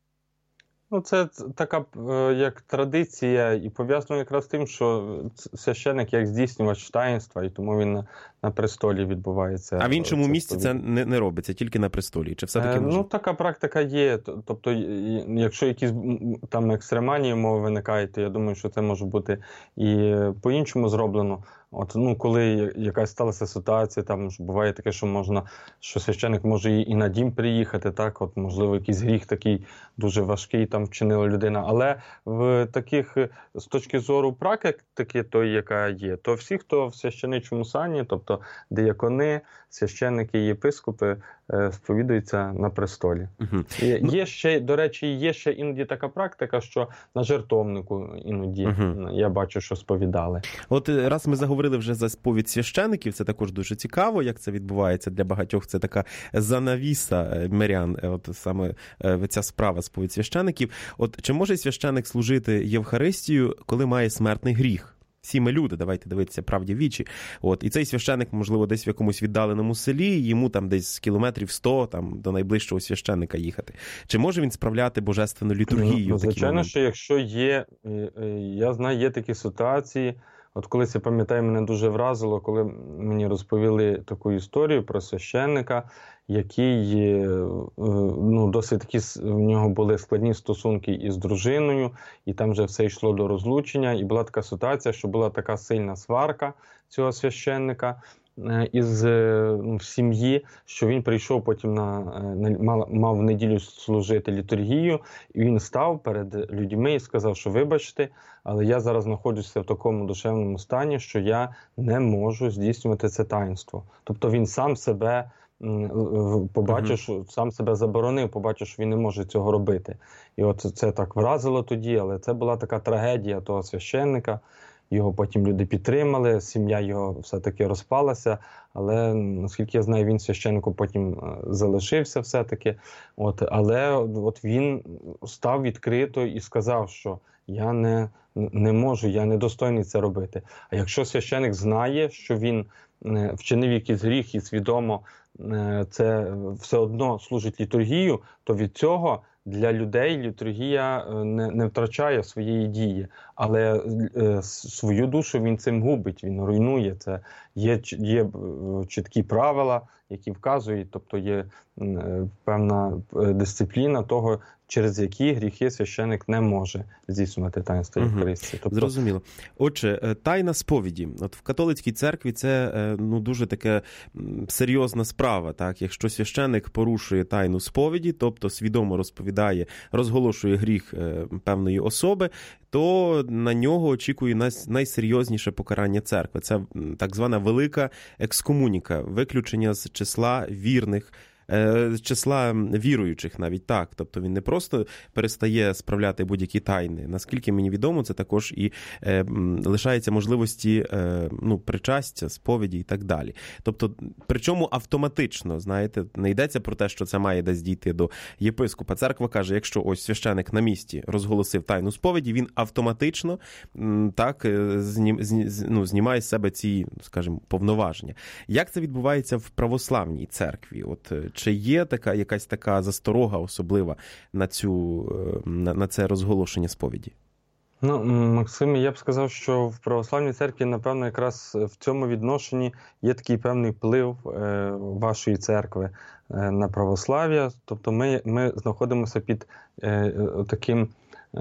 Ну, це така як традиція і пов'язано якраз з тим, що священик як здійснювач таїнства, і тому він на, на престолі відбувається. А в іншому це місці це не, не робиться, тільки на престолі? Чи все-таки е, може? Ну, така практика є. Тобто, якщо якісь там екстремальні умови виникають, то я думаю, що це може бути і по-іншому зроблено. От, ну, коли якась сталася ситуація, там буває таке, що можна, що священик може і на дім приїхати, так, от, можливо, якийсь гріх такий дуже важкий там вчинила людина, але в таких, з точки зору практики, той, яка є, то всі, хто в священичому сані, тобто диякони, священники і єпископи, сповідуються на престолі. Угу. Є, є ще, до речі, є ще іноді така практика, що на жертовнику іноді, угу, я бачу, що сповідали. От раз ми заговорили вже за сповідь священиків, це також дуже цікаво, як це відбувається. Для багатьох це така занавіса мирян, от саме ця справа сповідь священиків. От чи може священик служити Євхаристію, коли має смертний гріх? Всі ми люди, давайте дивитися правді в вічі. От, і цей священик, можливо, десь в якомусь віддаленому селі, йому там десь кілометрів сто там, до найближчого священика їхати. Чи може він справляти божественну літургію? Ну, звичайно, що якщо є, я знаю, є такі ситуації. От колись, я пам'ятаю, мене дуже вразило, коли мені розповіли таку історію про священника, який, ну, досить такі, в нього були складні стосунки із дружиною, і там вже все йшло до розлучення, і була така ситуація, що була така сильна сварка цього священника із, ну, в сім'ї, що він прийшов потім на, на мав, мав в неділю служити літургію, і він став перед людьми і сказав, що вибачте, але я зараз знаходжуся в такому душевному стані, що я не можу здійснювати це таїнство. Тобто він сам себе побачив, uh-huh. що сам себе заборонив, побачив, що він не може цього робити. І от це так вразило тоді, але це була така трагедія того священника. Його потім люди підтримали, сім'я його все-таки розпалася, але, наскільки я знаю, він священником потім залишився все-таки. От, але от він став відкрито і сказав, що я не, не можу, я недостойний це робити. А якщо священник знає, що він вчинив якийсь гріх і свідомо це все одно служить літургію, то від цього для людей літургія не, не втрачає своєї дії, але е, свою душу він цим губить, він руйнує це. Є, є чіткі правила, які вказують, тобто є е, певна дисципліна того, через які гріхи священик не може здійснювати таїнство Євхаристії. Угу. Тобто... Зрозуміло. Отже, тайна сповіді. От в католицькій церкві це, ну, дуже така серйозна справа, так? Якщо священик порушує тайну сповіді, тобто свідомо розповідає, розголошує гріх певної особи, то на нього очікує найсерйозніше покарання церкви. Це так звана велика екскомуніка, виключення з числа вірних, з числа віруючих навіть, так. Тобто він не просто перестає справляти будь-які тайни. Наскільки мені відомо, це також і е, лишається можливості е, ну, причастя, сповіді і так далі. Тобто, причому автоматично, знаєте, не йдеться про те, що це має десь дійти до єпископа. Церква каже, якщо ось священик на місці розголосив тайну сповіді, він автоматично так, знім, ну, знімає з себе ці, скажімо, повноваження. Як це відбувається в православній церкві? От чи є така якась така засторога особлива на цю на, на це розголошення сповіді? Ну, Максим, я б сказав, що в православній церкві, напевно, якраз в цьому відношенні є такий певний вплив е, вашої церкви е, на православ'я. Тобто ми, ми знаходимося під е, таким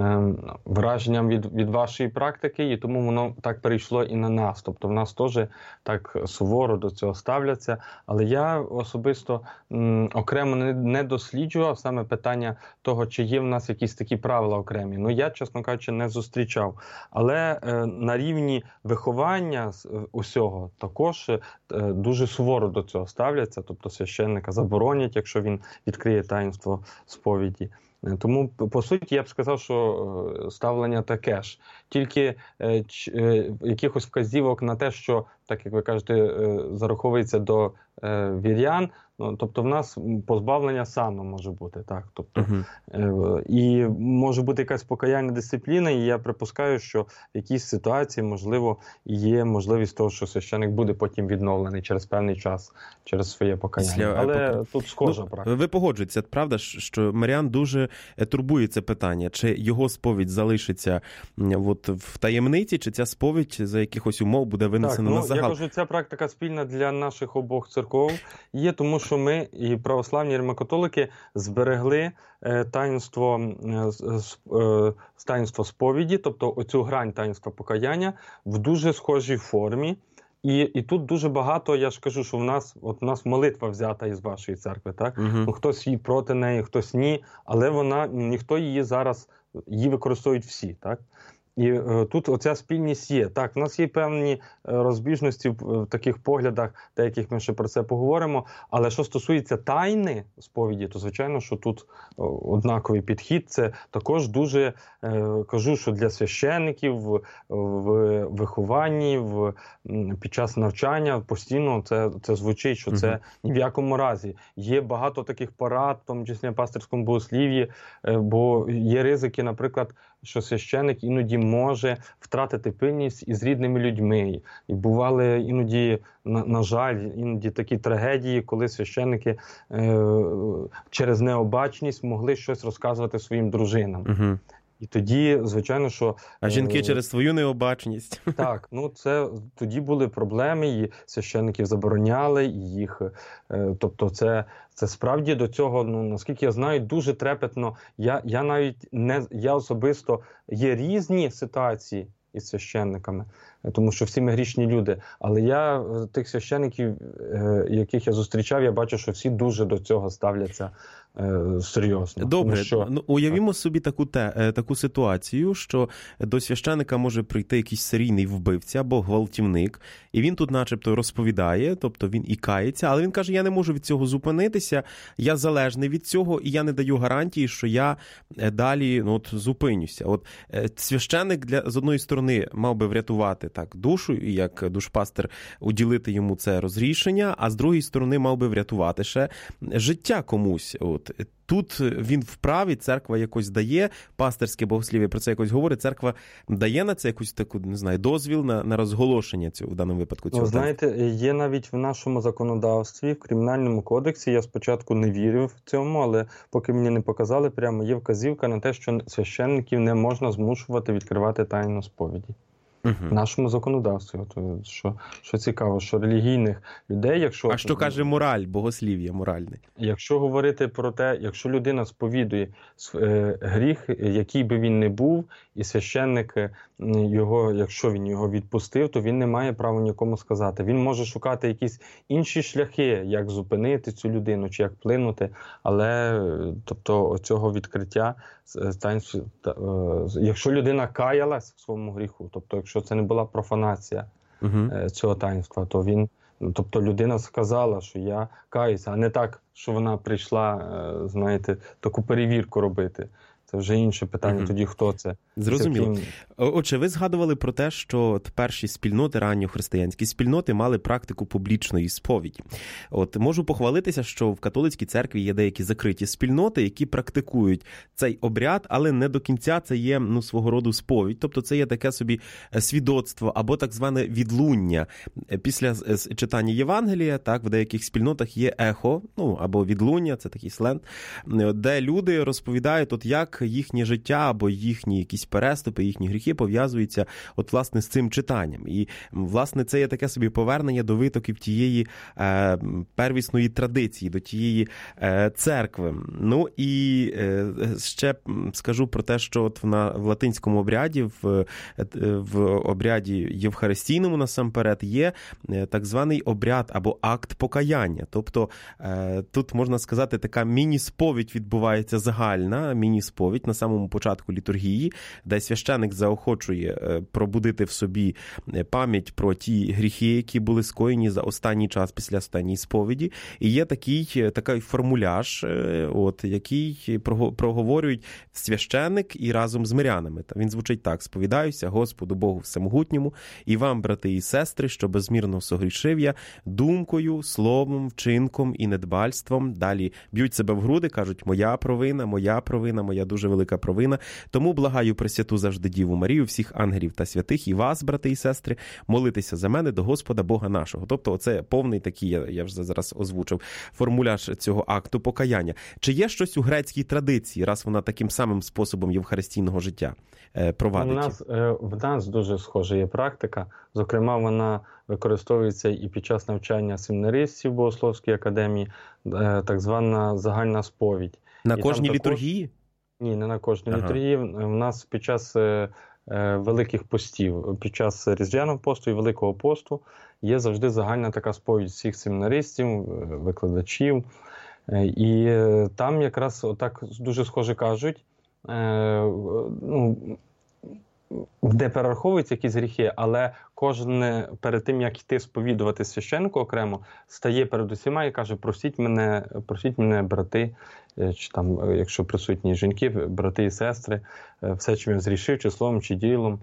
враженням від, від вашої практики, і тому воно так перейшло і на нас. Тобто в нас теж так суворо до цього ставляться. Але я особисто м, окремо не, не досліджував саме питання того, чи є в нас якісь такі правила окремі. Ну, я, чесно кажучи, не зустрічав. Але е, на рівні виховання усього також е, дуже суворо до цього ставляться. Тобто священника заборонять, якщо він відкриє таїнство сповіді. Тому, по суті, я б сказав, що ставлення таке ж. Тільки е, ч, е, якихось вказівок на те, що, так як ви кажете, е, зараховується до е, вірян, ну, тобто в нас позбавлення сану може бути, так, тобто, uh-huh. е, і може бути якась покаяння дисципліна, і я припускаю, що в якійсь ситуації, можливо, є можливість того, що священик буде потім відновлений через певний час, через своє покаяння. Після... Але Поп... тут схожа ну, практика. Ви погоджуєтеся, правда, що Маріан дуже турбує це питання, чи його сповідь залишиться от, в таємниці, чи ця сповідь за якихось умов буде винесена так, на ну, загал? Я кажу, ця практика спільна для наших обох церков є, тому що ми, і православні, і римокатолики, зберегли е, таїнство, е, е, таїнство сповіді, тобто оцю грань таїнства покаяння в дуже схожій формі. І, і тут дуже багато, я ж кажу, що в нас, от в нас молитва взята із вашої церкви, так? Uh-huh. Ну, хтось її проти неї, хтось ні, але вона, ніхто її зараз, її використовують всі, так? І е, тут оця спільність є. Так, в нас є певні е, розбіжності в, в таких поглядах, деяких ми ще про це поговоримо, але що стосується тайни сповіді, то звичайно, що тут о, однаковий підхід. Це також дуже, е, кажу, що для священиків в, в вихованні, в, під час навчання постійно це, це звучить, що це ні в якому разі. Є багато таких порад, в тому числі в пастирському богослів'ї, е, бо є ризики, наприклад, що священик іноді може втратити пильність із рідними людьми. І бували іноді, на, на жаль, іноді такі трагедії, коли священики е, через необачність могли щось розказувати своїм дружинам. Угу. І тоді, звичайно, що... А жінки е, через свою необачність. Так, ну це тоді були проблеми, і священиків забороняли, і їх... Е, тобто це, це справді до цього, ну, наскільки я знаю, дуже трепетно. Я, я навіть не... Я особисто... Є різні ситуації із священниками, тому що всі ми грішні люди. Але я тих священиків, е, яких я зустрічав, я бачу, що всі дуже до цього ставляться серйозно. Добре, тому що... ну, уявімо собі таку, те, таку ситуацію, що до священика може прийти якийсь серійний вбивця або гвалтівник, і він тут начебто розповідає, тобто він і кається, але він каже, я не можу від цього зупинитися, я залежний від цього, і я не даю гарантії, що я далі ну, от, зупинюся. От священик для, з одної сторони мав би врятувати так душу, і як душпастер уділити йому це розрішення, а з другої сторони мав би врятувати ще життя комусь. От. Тут він вправі, церква якось дає, пастирське богослів'я про це якось говорить, церква дає на це якусь таку, не знаю, дозвіл на, на розголошення цього, в даному випадку цього. Ви знаєте, є навіть в нашому законодавстві, в Кримінальному кодексі, я спочатку не вірив в цьому, але поки мені не показали, прямо є вказівка на те, що священників не можна змушувати відкривати тайну сповіді. В нашому законодавстві. От, що, що цікаво, що релігійних людей, якщо... А що каже мораль, богослів'я моральне? Якщо говорити про те, якщо людина сповідує е, гріх, який би він не був, і священник його, якщо він його відпустив, то він не має права нікому сказати. Він може шукати якісь інші шляхи, як зупинити цю людину, чи як вплинути, але, тобто, цього відкриття, якщо людина каялась в своєму гріху, тобто, якщо це не була профанація uh-huh. цього таїнства, то він, тобто людина сказала, що я каюся, а не так, що вона прийшла, знаєте, таку перевірку робити. Це вже інше питання, uh-huh. тоді хто це. Зрозуміло. Яким... Отже, ви згадували про те, що перші спільноти, ранньохристиянські спільноти, мали практику публічної сповіді. От можу похвалитися, що в католицькій церкві є деякі закриті спільноти, які практикують цей обряд, але не до кінця це є ну, свого роду сповідь. Тобто це є таке собі свідоцтво або так зване відлуння. Після читання Євангелія, так, в деяких спільнотах є ехо, ну, або відлуння, це такий сленг, де люди розповідають, от як їхнє життя або їхні якісь переступи, їхні гріхи пов'язуються от, власне, з цим читанням. І, власне, це є таке собі повернення до витоків тієї е, первісної традиції, до тієї е, церкви. Ну, і е, ще скажу про те, що от на, в латинському обряді, в, в обряді євхаристійному, насамперед, є так званий обряд або акт покаяння. Тобто, е, тут, можна сказати, така міні-сповідь відбувається загальна, міні-сповідь, сповідь на самому початку літургії, де священик заохочує пробудити в собі пам'ять про ті гріхи, які були скоєні за останній час після останньої сповіді. І є такий, такий формуляж, от, який проговорюють священик і разом з мирянами. Він звучить так: «Сповідаюся Господу Богу Всемогутньому і вам, брати і сестри, що безмірно согрішив я думкою, словом, вчинком і недбальством». Далі б'ють себе в груди, кажуть: «Моя провина, моя провина, моя дуже велика провина. Тому благаю Пресвяту завжди Діву Марію, всіх ангелів та святих і вас, брати і сестри, молитися за мене до Господа Бога нашого». Тобто оце повний такий, я, я вже зараз озвучив, формуляж цього акту покаяння. Чи є щось у грецькій традиції, раз вона таким самим способом євхаристійного життя провадить? У нас, в нас дуже схожа є практика. Зокрема, вона використовується і під час навчання семінаристів в Богословській академії, так звана загальна сповідь. На і кожній також... літургії? Ні, не на кожній ага. літургії. У нас під час е, е, великих постів, під час Різдвяного посту і Великого посту є завжди загальна така сповідь всіх семінаристів, викладачів. Е, і е, там якраз отак дуже схоже кажуть, е, ну, де перераховуються якісь гріхи, але кожен перед тим, як йти сповідувати священнику окремо, стає перед усіма і каже: простіть мене, простіть мене, брати, чи там, якщо присутні жінки, брати і сестри, все, чим я зрішив, чи словом, чи ділом,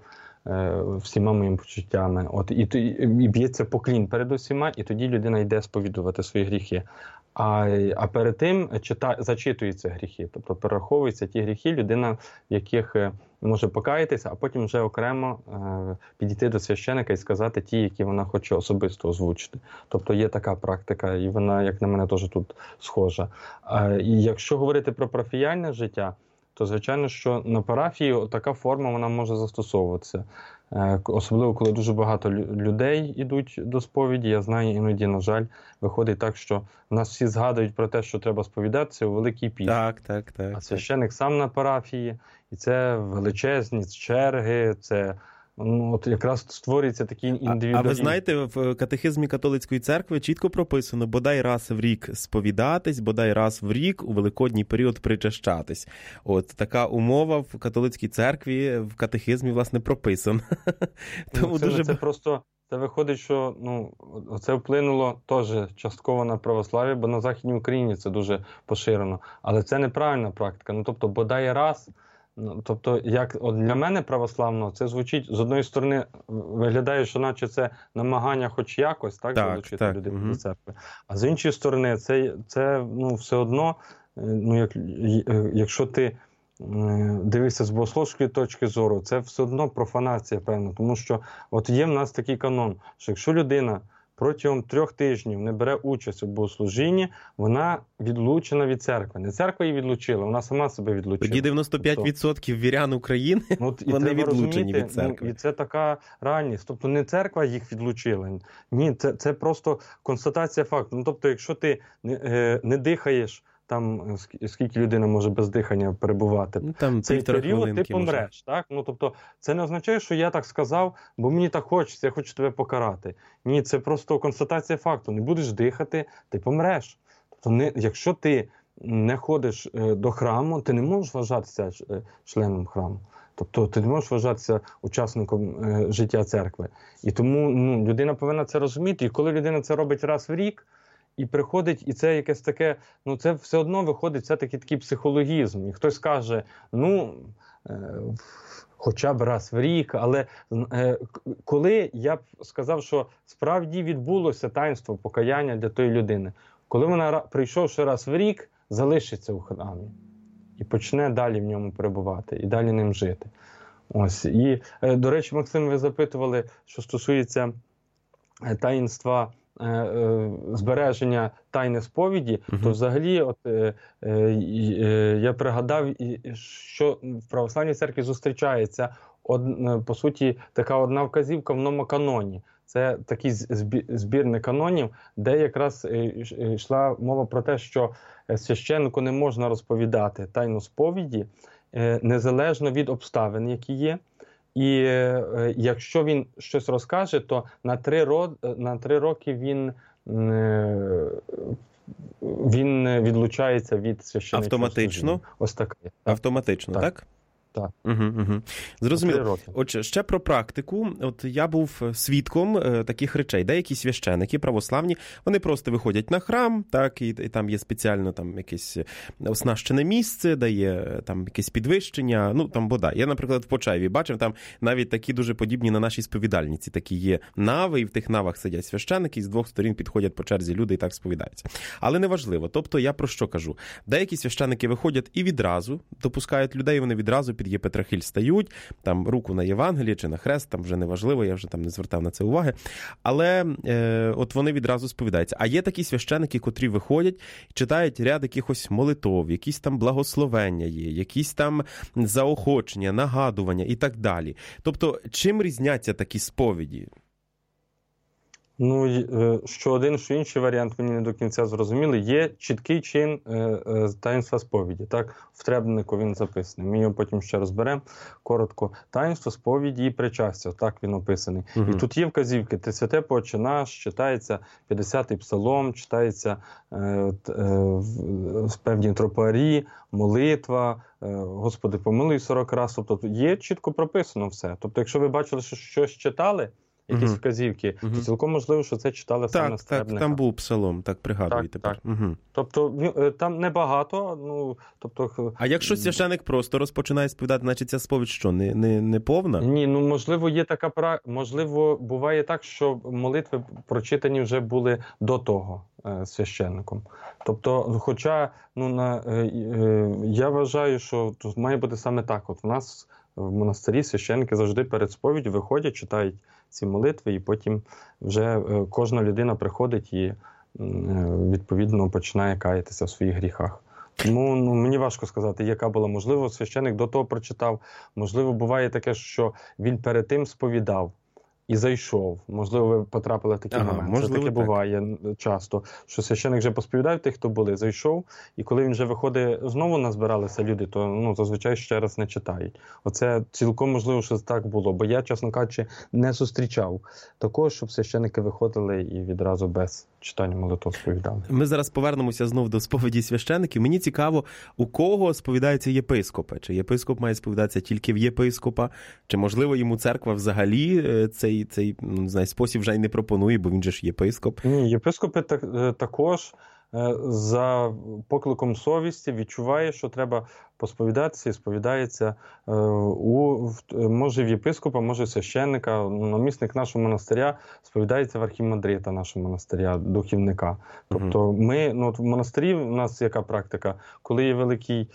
всіма моїми почуттями. От, і, і б'ється поклін перед усіма, і тоді людина йде сповідувати свої гріхи. А, а перед тим чита, зачитуються гріхи, тобто перераховуються ті гріхи, людина, в яких може покаятися, а потім вже окремо е, підійти до священика і сказати ті, які вона хоче особисто озвучити. Тобто є така практика, і вона, як на мене, теж тут схожа. Е, і якщо говорити про парафіяльне життя, то, звичайно, що на парафії така форма вона може застосовуватися. Е, особливо, коли дуже багато людей йдуть до сповіді. Я знаю, іноді, на жаль, виходить так, що в нас всі згадують про те, що треба сповідатися у Великий піст. Так, так, так. А священик сам на парафії, і це величезні черги, це... Ну, от якраз створюється такі індивідуальні... А, а ви знаєте, в катехизмі католицької церкви чітко прописано: бодай раз в рік сповідатись, бодай раз в рік у великодній період причащатись. От така умова в католицькій церкві, в катехизмі, власне, прописана. Тому ну, це, дуже... це просто, це виходить, що ну, це вплинуло теж частково на православ'я, бо на Західній Україні це дуже поширено. Але це неправильна практика. Ну, тобто, бодай раз... Ну, тобто, як от для мене православного, це звучить, з одної сторони, виглядає, що наче це намагання хоч якось, так, так залучити так, людей угу. до церкви. А з іншої сторони, це, це ну, все одно, ну, як, якщо ти дивишся з богословської точки зору, це все одно профанація, певно. Тому що от є в нас такий канон, що якщо людина протягом трьох тижнів не бере участь у богослужінні, вона відлучена від церкви. Не церква її відлучила, вона сама себе відлучила. Тоді дев'яносто п'ять відсотків вірян України, ну, вони відлучені від церкви. Ну, і це така реальність. Тобто не церква їх відлучила. Ні, це, це просто констатація факту. Ну, тобто, якщо ти не, не дихаєш, там скільки людина може без дихання перебувати, ну, там цей період ти помреш. Може. Так? Ну, тобто, це не означає, що я так сказав, бо мені так хочеться, я хочу тебе покарати. Ні, це просто констатація факту. Не будеш дихати, ти помреш. Тобто, не, якщо ти не ходиш е, до храму, ти не можеш вважатися е, членом храму. Тобто ти не можеш вважатися учасником е, життя церкви. І тому ну, людина повинна це розуміти. І коли людина це робить раз в рік, і приходить, і це якесь таке, ну це все одно виходить все-таки такий психологізм. І хтось каже, ну, е, хоча б раз в рік, але е, коли я б сказав, що справді відбулося таїнство покаяння для тої людини, коли вона, прийшовши раз в рік, залишиться у храмі і почне далі в ньому перебувати, і далі ним жити. Ось. І, е, до речі, Максим, ви запитували, що стосується таїнства збереження тайни сповіді, uh-huh. то взагалі от, е, е, е, я пригадав, що в православній церкві зустрічається, од, по суті, така одна вказівка в номоканоні. Це такий збірник канонів, де якраз йшла мова про те, що священнику не можна розповідати тайну сповіді, е, незалежно від обставин, які є. І е, якщо він щось розкаже, то на три, род, на три роки він е, він відлучається від священичного автоматично? служіння. Ось таке. Так. Автоматично, так? так? Так. Угу, угу. Зрозуміло. Отже, ще про практику. От я був свідком е, таких речей. Деякі священики православні, вони просто виходять на храм, так, і, і там є спеціально там якесь оснащене місце, дає там якесь підвищення, ну, там бодай. Я, наприклад, в Почаєві бачив, там навіть такі дуже подібні на нашій сповідальниці. Такі є нави, і в тих навах сидять священики, і з двох сторін підходять по черзі люди і так сповідаються. Але неважливо. Тобто, я про що кажу? Деякі священики виходять і відразу допускають людей, вони відразу під єпитрахиль стають, там руку на Євангеліє чи на хрест, там вже неважливо, я вже там не звертав на це уваги. Але е, от вони відразу сповідаються. А є такі священики, котрі виходять і читають ряд якихось молитов, якісь там благословення є, якісь там заохочення, нагадування і так далі. Тобто, чим різняться такі сповіді? Ну, що один, що інший варіант мені не до кінця зрозуміли. Є чіткий чин таїнства сповіді. Так, в требнику він записаний. Ми його потім ще розберемо коротко. Таїнство сповіді і причастя. Так він описаний. Угу. І тут є вказівки. Ти святе Отче наш, читається п'ятдесятий псалом, читається е, е, певні тропарі, молитва, е, Господи, помилуй сорок раз. Тобто є чітко прописано все. Тобто, якщо ви бачили, що щось читали, якісь uh-huh. вказівки, uh-huh. то цілком можливо, що це читали так, саме з требника. Так, там був псалом, так пригадую так, тепер. Так. Uh-huh. Тобто там небагато. Ну, тобто... А якщо священик просто розпочинає сповідати, значить ця сповідь що, не, не, не повна? Ні, ну можливо є така пра... можливо, буває так, що молитви прочитані вже були до того е, священником. Тобто, хоча, ну, на, е, е, я вважаю, що тут має бути саме так. От у нас в монастирі священники завжди перед сповіддю виходять, читають ці молитви, і потім вже кожна людина приходить і відповідно починає каятися в своїх гріхах. Тому ну, мені важко сказати, яка була. Можливо, священик до того прочитав, можливо, буває таке, що він перед тим сповідав і зайшов. Можливо, ви потрапили в такий ага, момент. Можливо, це таке так. буває часто, що священик вже посповідав тих, хто були, зайшов, і коли він вже виходить, знову назбиралися люди, то ну, зазвичай ще раз не читають. Оце цілком можливо, що так було, бо я, чесно кажучи, не зустрічав такого, щоб священики виходили і відразу без читання молитов сповідали. Ми зараз повернемося знов до сповіді священиків. Мені цікаво, у кого сповідаються єпископи? Чи єпископ має сповідатися тільки в єпископа? Чи, можливо, йому церква взагалі цей, цей ну, не знаю, спосіб вже й не пропонує, бо він же ж єпископ? Ні, єпископи так, також за покликом совісті відчуває, що треба посповідатися і сповідається у, може в єпископа, може священника, намісник нашого монастиря сповідається в архімандрита нашого монастиря, духівника. Тобто ми, ну от в монастирі у нас яка практика, коли є великий,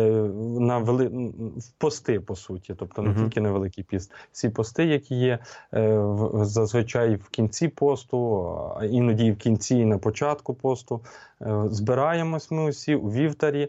на вели, в пости, по суті, тобто не uh-huh. тільки на Великий піст, всі пости, які є зазвичай в кінці посту, а іноді і в кінці, і на початку посту, збираємось ми усі у вівтарі,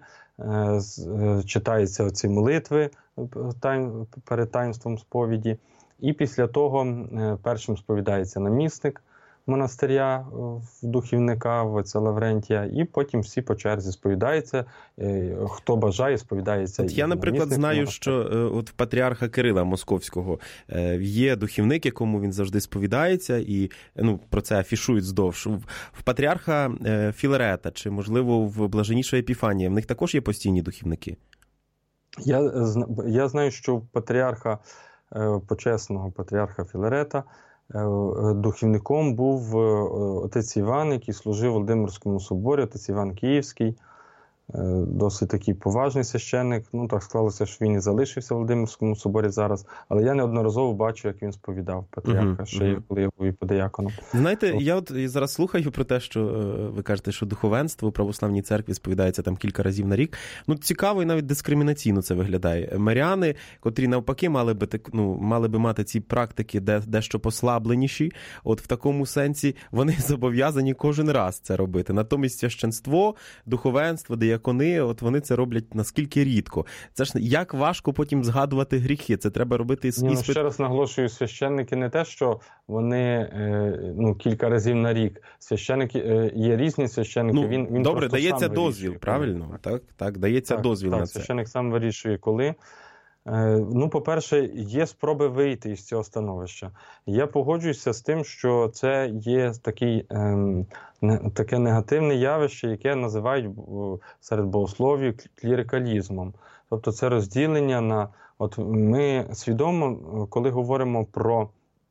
читаються оці молитви перед таїнством сповіді, і після того першим сповідається намісник монастиря в духівника, в отця Лаврентія, і потім всі по черзі сповідаються, хто бажає, сповідається. От я, наприклад, знаю, що от в патріарха Кирила Московського є духівник, якому він завжди сповідається, і ну, про це афішують здовж. В патріарха Філарета, чи, можливо, в Блаженнішого Епіфанія, в них також є постійні духівники? Я, я знаю, що в патріарха, почесного патріарха Філарета, духівником був отець Іван, який служив в Володимирському соборі, отець Іван Київський, досить такий поважний священник. Ну, так склалося, що він і залишився в Володимирському соборі зараз, але я неодноразово бачу, як він сповідав патріарха, uh-huh, ще uh-huh. коли я був і подияконом. Знаєте, я от я зараз слухаю про те, що ви кажете, що духовенство у православній церкві сповідається там кілька разів на рік. Ну, цікаво і навіть дискримінаційно це виглядає. Миряни, котрі навпаки мали би, ну, мали би мати ці практики де, дещо послабленіші, от в такому сенсі вони зобов'язані кожен раз це робити. Натомість священство, духовенство, диякони, от вони це роблять наскільки рідко. Це ж як важко потім згадувати гріхи, це треба робити іспит. Ні, ну, ще раз наголошую, священники не те, що вони ну, кілька разів на рік. Священники, є різні священники. Ну, він, він добре, дається сам дозвіл, вирішує, правильно? Так, так, дається так, дозвіл так, на це. Священник сам вирішує, коли. Ну, по-перше, є спроби вийти із цього становища. Я погоджуюся з тим, що це є такий, ем, не, таке негативне явище, яке називають серед богословів клірикалізмом. Тобто це розділення на... От ми свідомо, коли говоримо про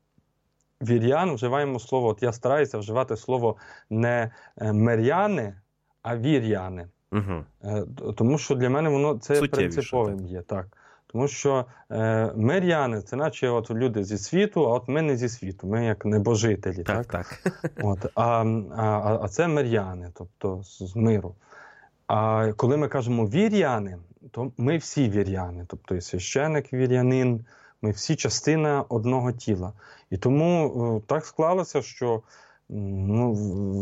вірян, вживаємо слово, от я стараюся вживати слово не миряни, а віряни. Угу. Тому що для мене воно це суттєвіше, принциповим так. є. Так. Тому що е, миряни – це наче от люди зі світу, а от ми не зі світу, ми як небожителі. Так, так. так. От, а, а, а це миряни, тобто з миру. А коли ми кажемо віряни, то ми всі віряни, тобто і священик вірянин, ми всі частина одного тіла. І тому так склалося, що, ну,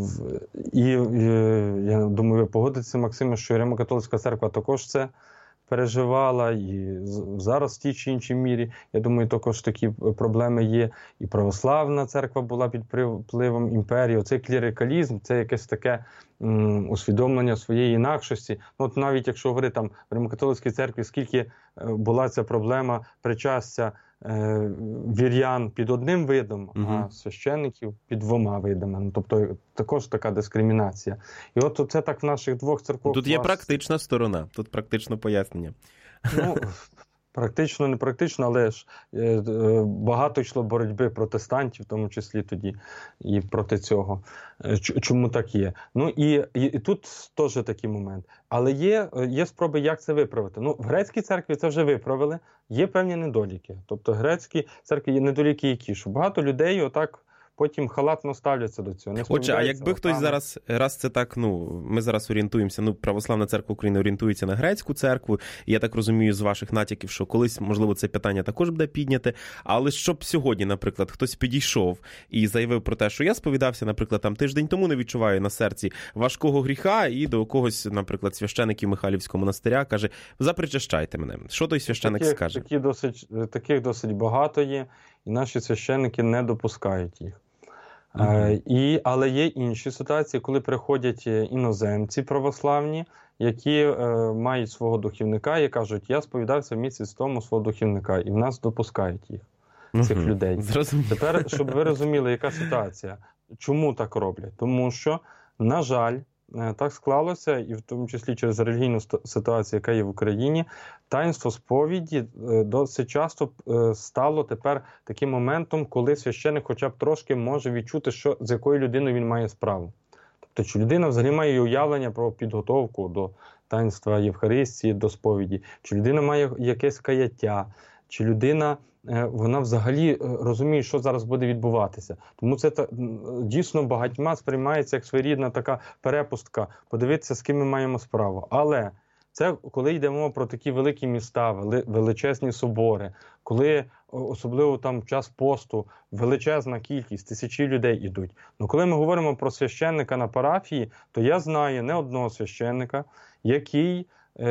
і, і я думаю, ви погодитеся, Максиме, що Римо-католицька церква також це переживала, і зараз в тій чи іншій мірі, я думаю, також такі проблеми є. І православна церква була під впливом імперії. Оцей клірикалізм – це якесь таке м, усвідомлення своєї інакшості. Ну, от навіть якщо говорити там в Римо-католицькій церкві, скільки була ця проблема причастя е, вірян під одним видом, угу. а священників під двома видами. Ну, тобто також така дискримінація. І от це так в наших двох церквах. Тут є вас... практична сторона, тут практично пояснення. Ну, практично, не практично, але ж е, багато йшло боротьби протестантів, в тому числі тоді, і проти цього. Чому так є? Ну і, і, і тут теж такий момент. Але є, є спроби, як це виправити. Ну, в грецькій церкві це вже виправили, є певні недоліки. Тобто в грецькій церкві є недоліки які, що багато людей отак потім халатно ставляться до цього. Отже, а якби хтось зараз, раз це так, ну, ми зараз орієнтуємося, ну, Православна церква України орієнтується на грецьку церкву, і я так розумію з ваших натяків, що колись, можливо, це питання також буде підняте, але щоб сьогодні, наприклад, хтось підійшов і заявив про те, що я сповідався, наприклад, там тиждень тому, не відчуваю на серці важкого гріха, і до когось, наприклад, священиків Михайлівського монастиря каже, запричащайте мене. Що той священик таких, скаже? Такі досить, таких досить багато є, і наші священики не допускають їх. Mm-hmm. Е, і, але є інші ситуації, коли приходять іноземці православні, які е, мають свого духівника і кажуть, я сповідався місяць тому свого духівника, і в нас допускають їх, mm-hmm. цих людей. Зрозуміло. Тепер, щоб ви розуміли, яка ситуація. Чому так роблять? Тому що, на жаль, так склалося, і в тому числі через релігійну ситуацію, яка є в Україні, таїнство сповіді досить часто стало тепер таким моментом, коли священик хоча б трошки може відчути, що, з якою людиною він має справу. Тобто, чи людина взагалі має уявлення про підготовку до таїнства Євхаристії, до сповіді, чи людина має якесь каяття, чи людина вона взагалі розуміє, що зараз буде відбуватися. Тому це дійсно багатьма сприймається як своєрідна така перепустка, подивитися, з ким ми маємо справу. Але це коли йдемо про такі великі міста, величезні собори, коли особливо там в час посту величезна кількість, тисячі людей ідуть. Ну, коли ми говоримо про священника на парафії, то я знаю не одного священника, який,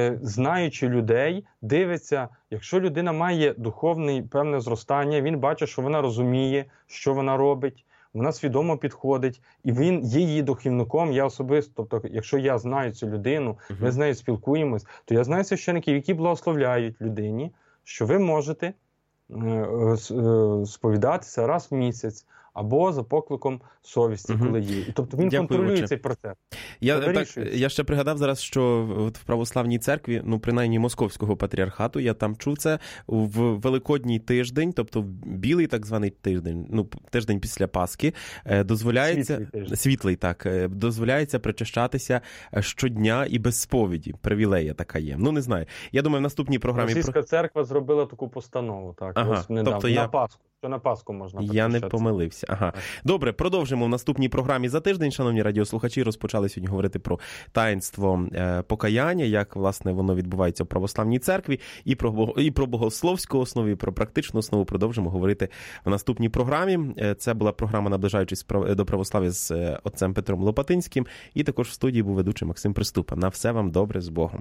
знаючи людей, дивиться, якщо людина має духовне певне зростання, він бачить, що вона розуміє, що вона робить, вона свідомо підходить, і він є її духовником, я особисто, тобто, якщо я знаю цю людину, uh-huh. ми з нею спілкуємось, то я знаю священиків, які благословляють людині, що ви можете сповідатися раз в місяць, або за покликом совісті, угу. коли є. І, тобто він Дякую, контролює отче. цей процес. Я, так, я ще пригадав зараз, що в православній церкві, ну, принаймні Московського патріархату, я там чув це, в Великодній тиждень, тобто в білий так званий тиждень, ну, тиждень після Пасхи, дозволяється, світлий, світлий так, дозволяється причащатися щодня і без сповіді. Привілея така є. Ну, не знаю. Я думаю, в наступній програмі... Російська церква зробила таку постанову, так, ага, ось недавно, тобто на я... Пасху. Що на Пасху можна Я не помилився. Ага. Добре, продовжимо в наступній програмі за тиждень. Шановні радіослухачі, розпочали сьогодні говорити про таїнство е, покаяння, як, власне, воно відбувається в православній церкві, і про, і про богословську основу, і про практичну основу продовжимо говорити в наступній програмі. Е, це була програма «Наближаючись до православ'я» з е, отцем Петром Лопатинським, і також в студії був ведучий Максим Приступа. На все вам добре, з Богом.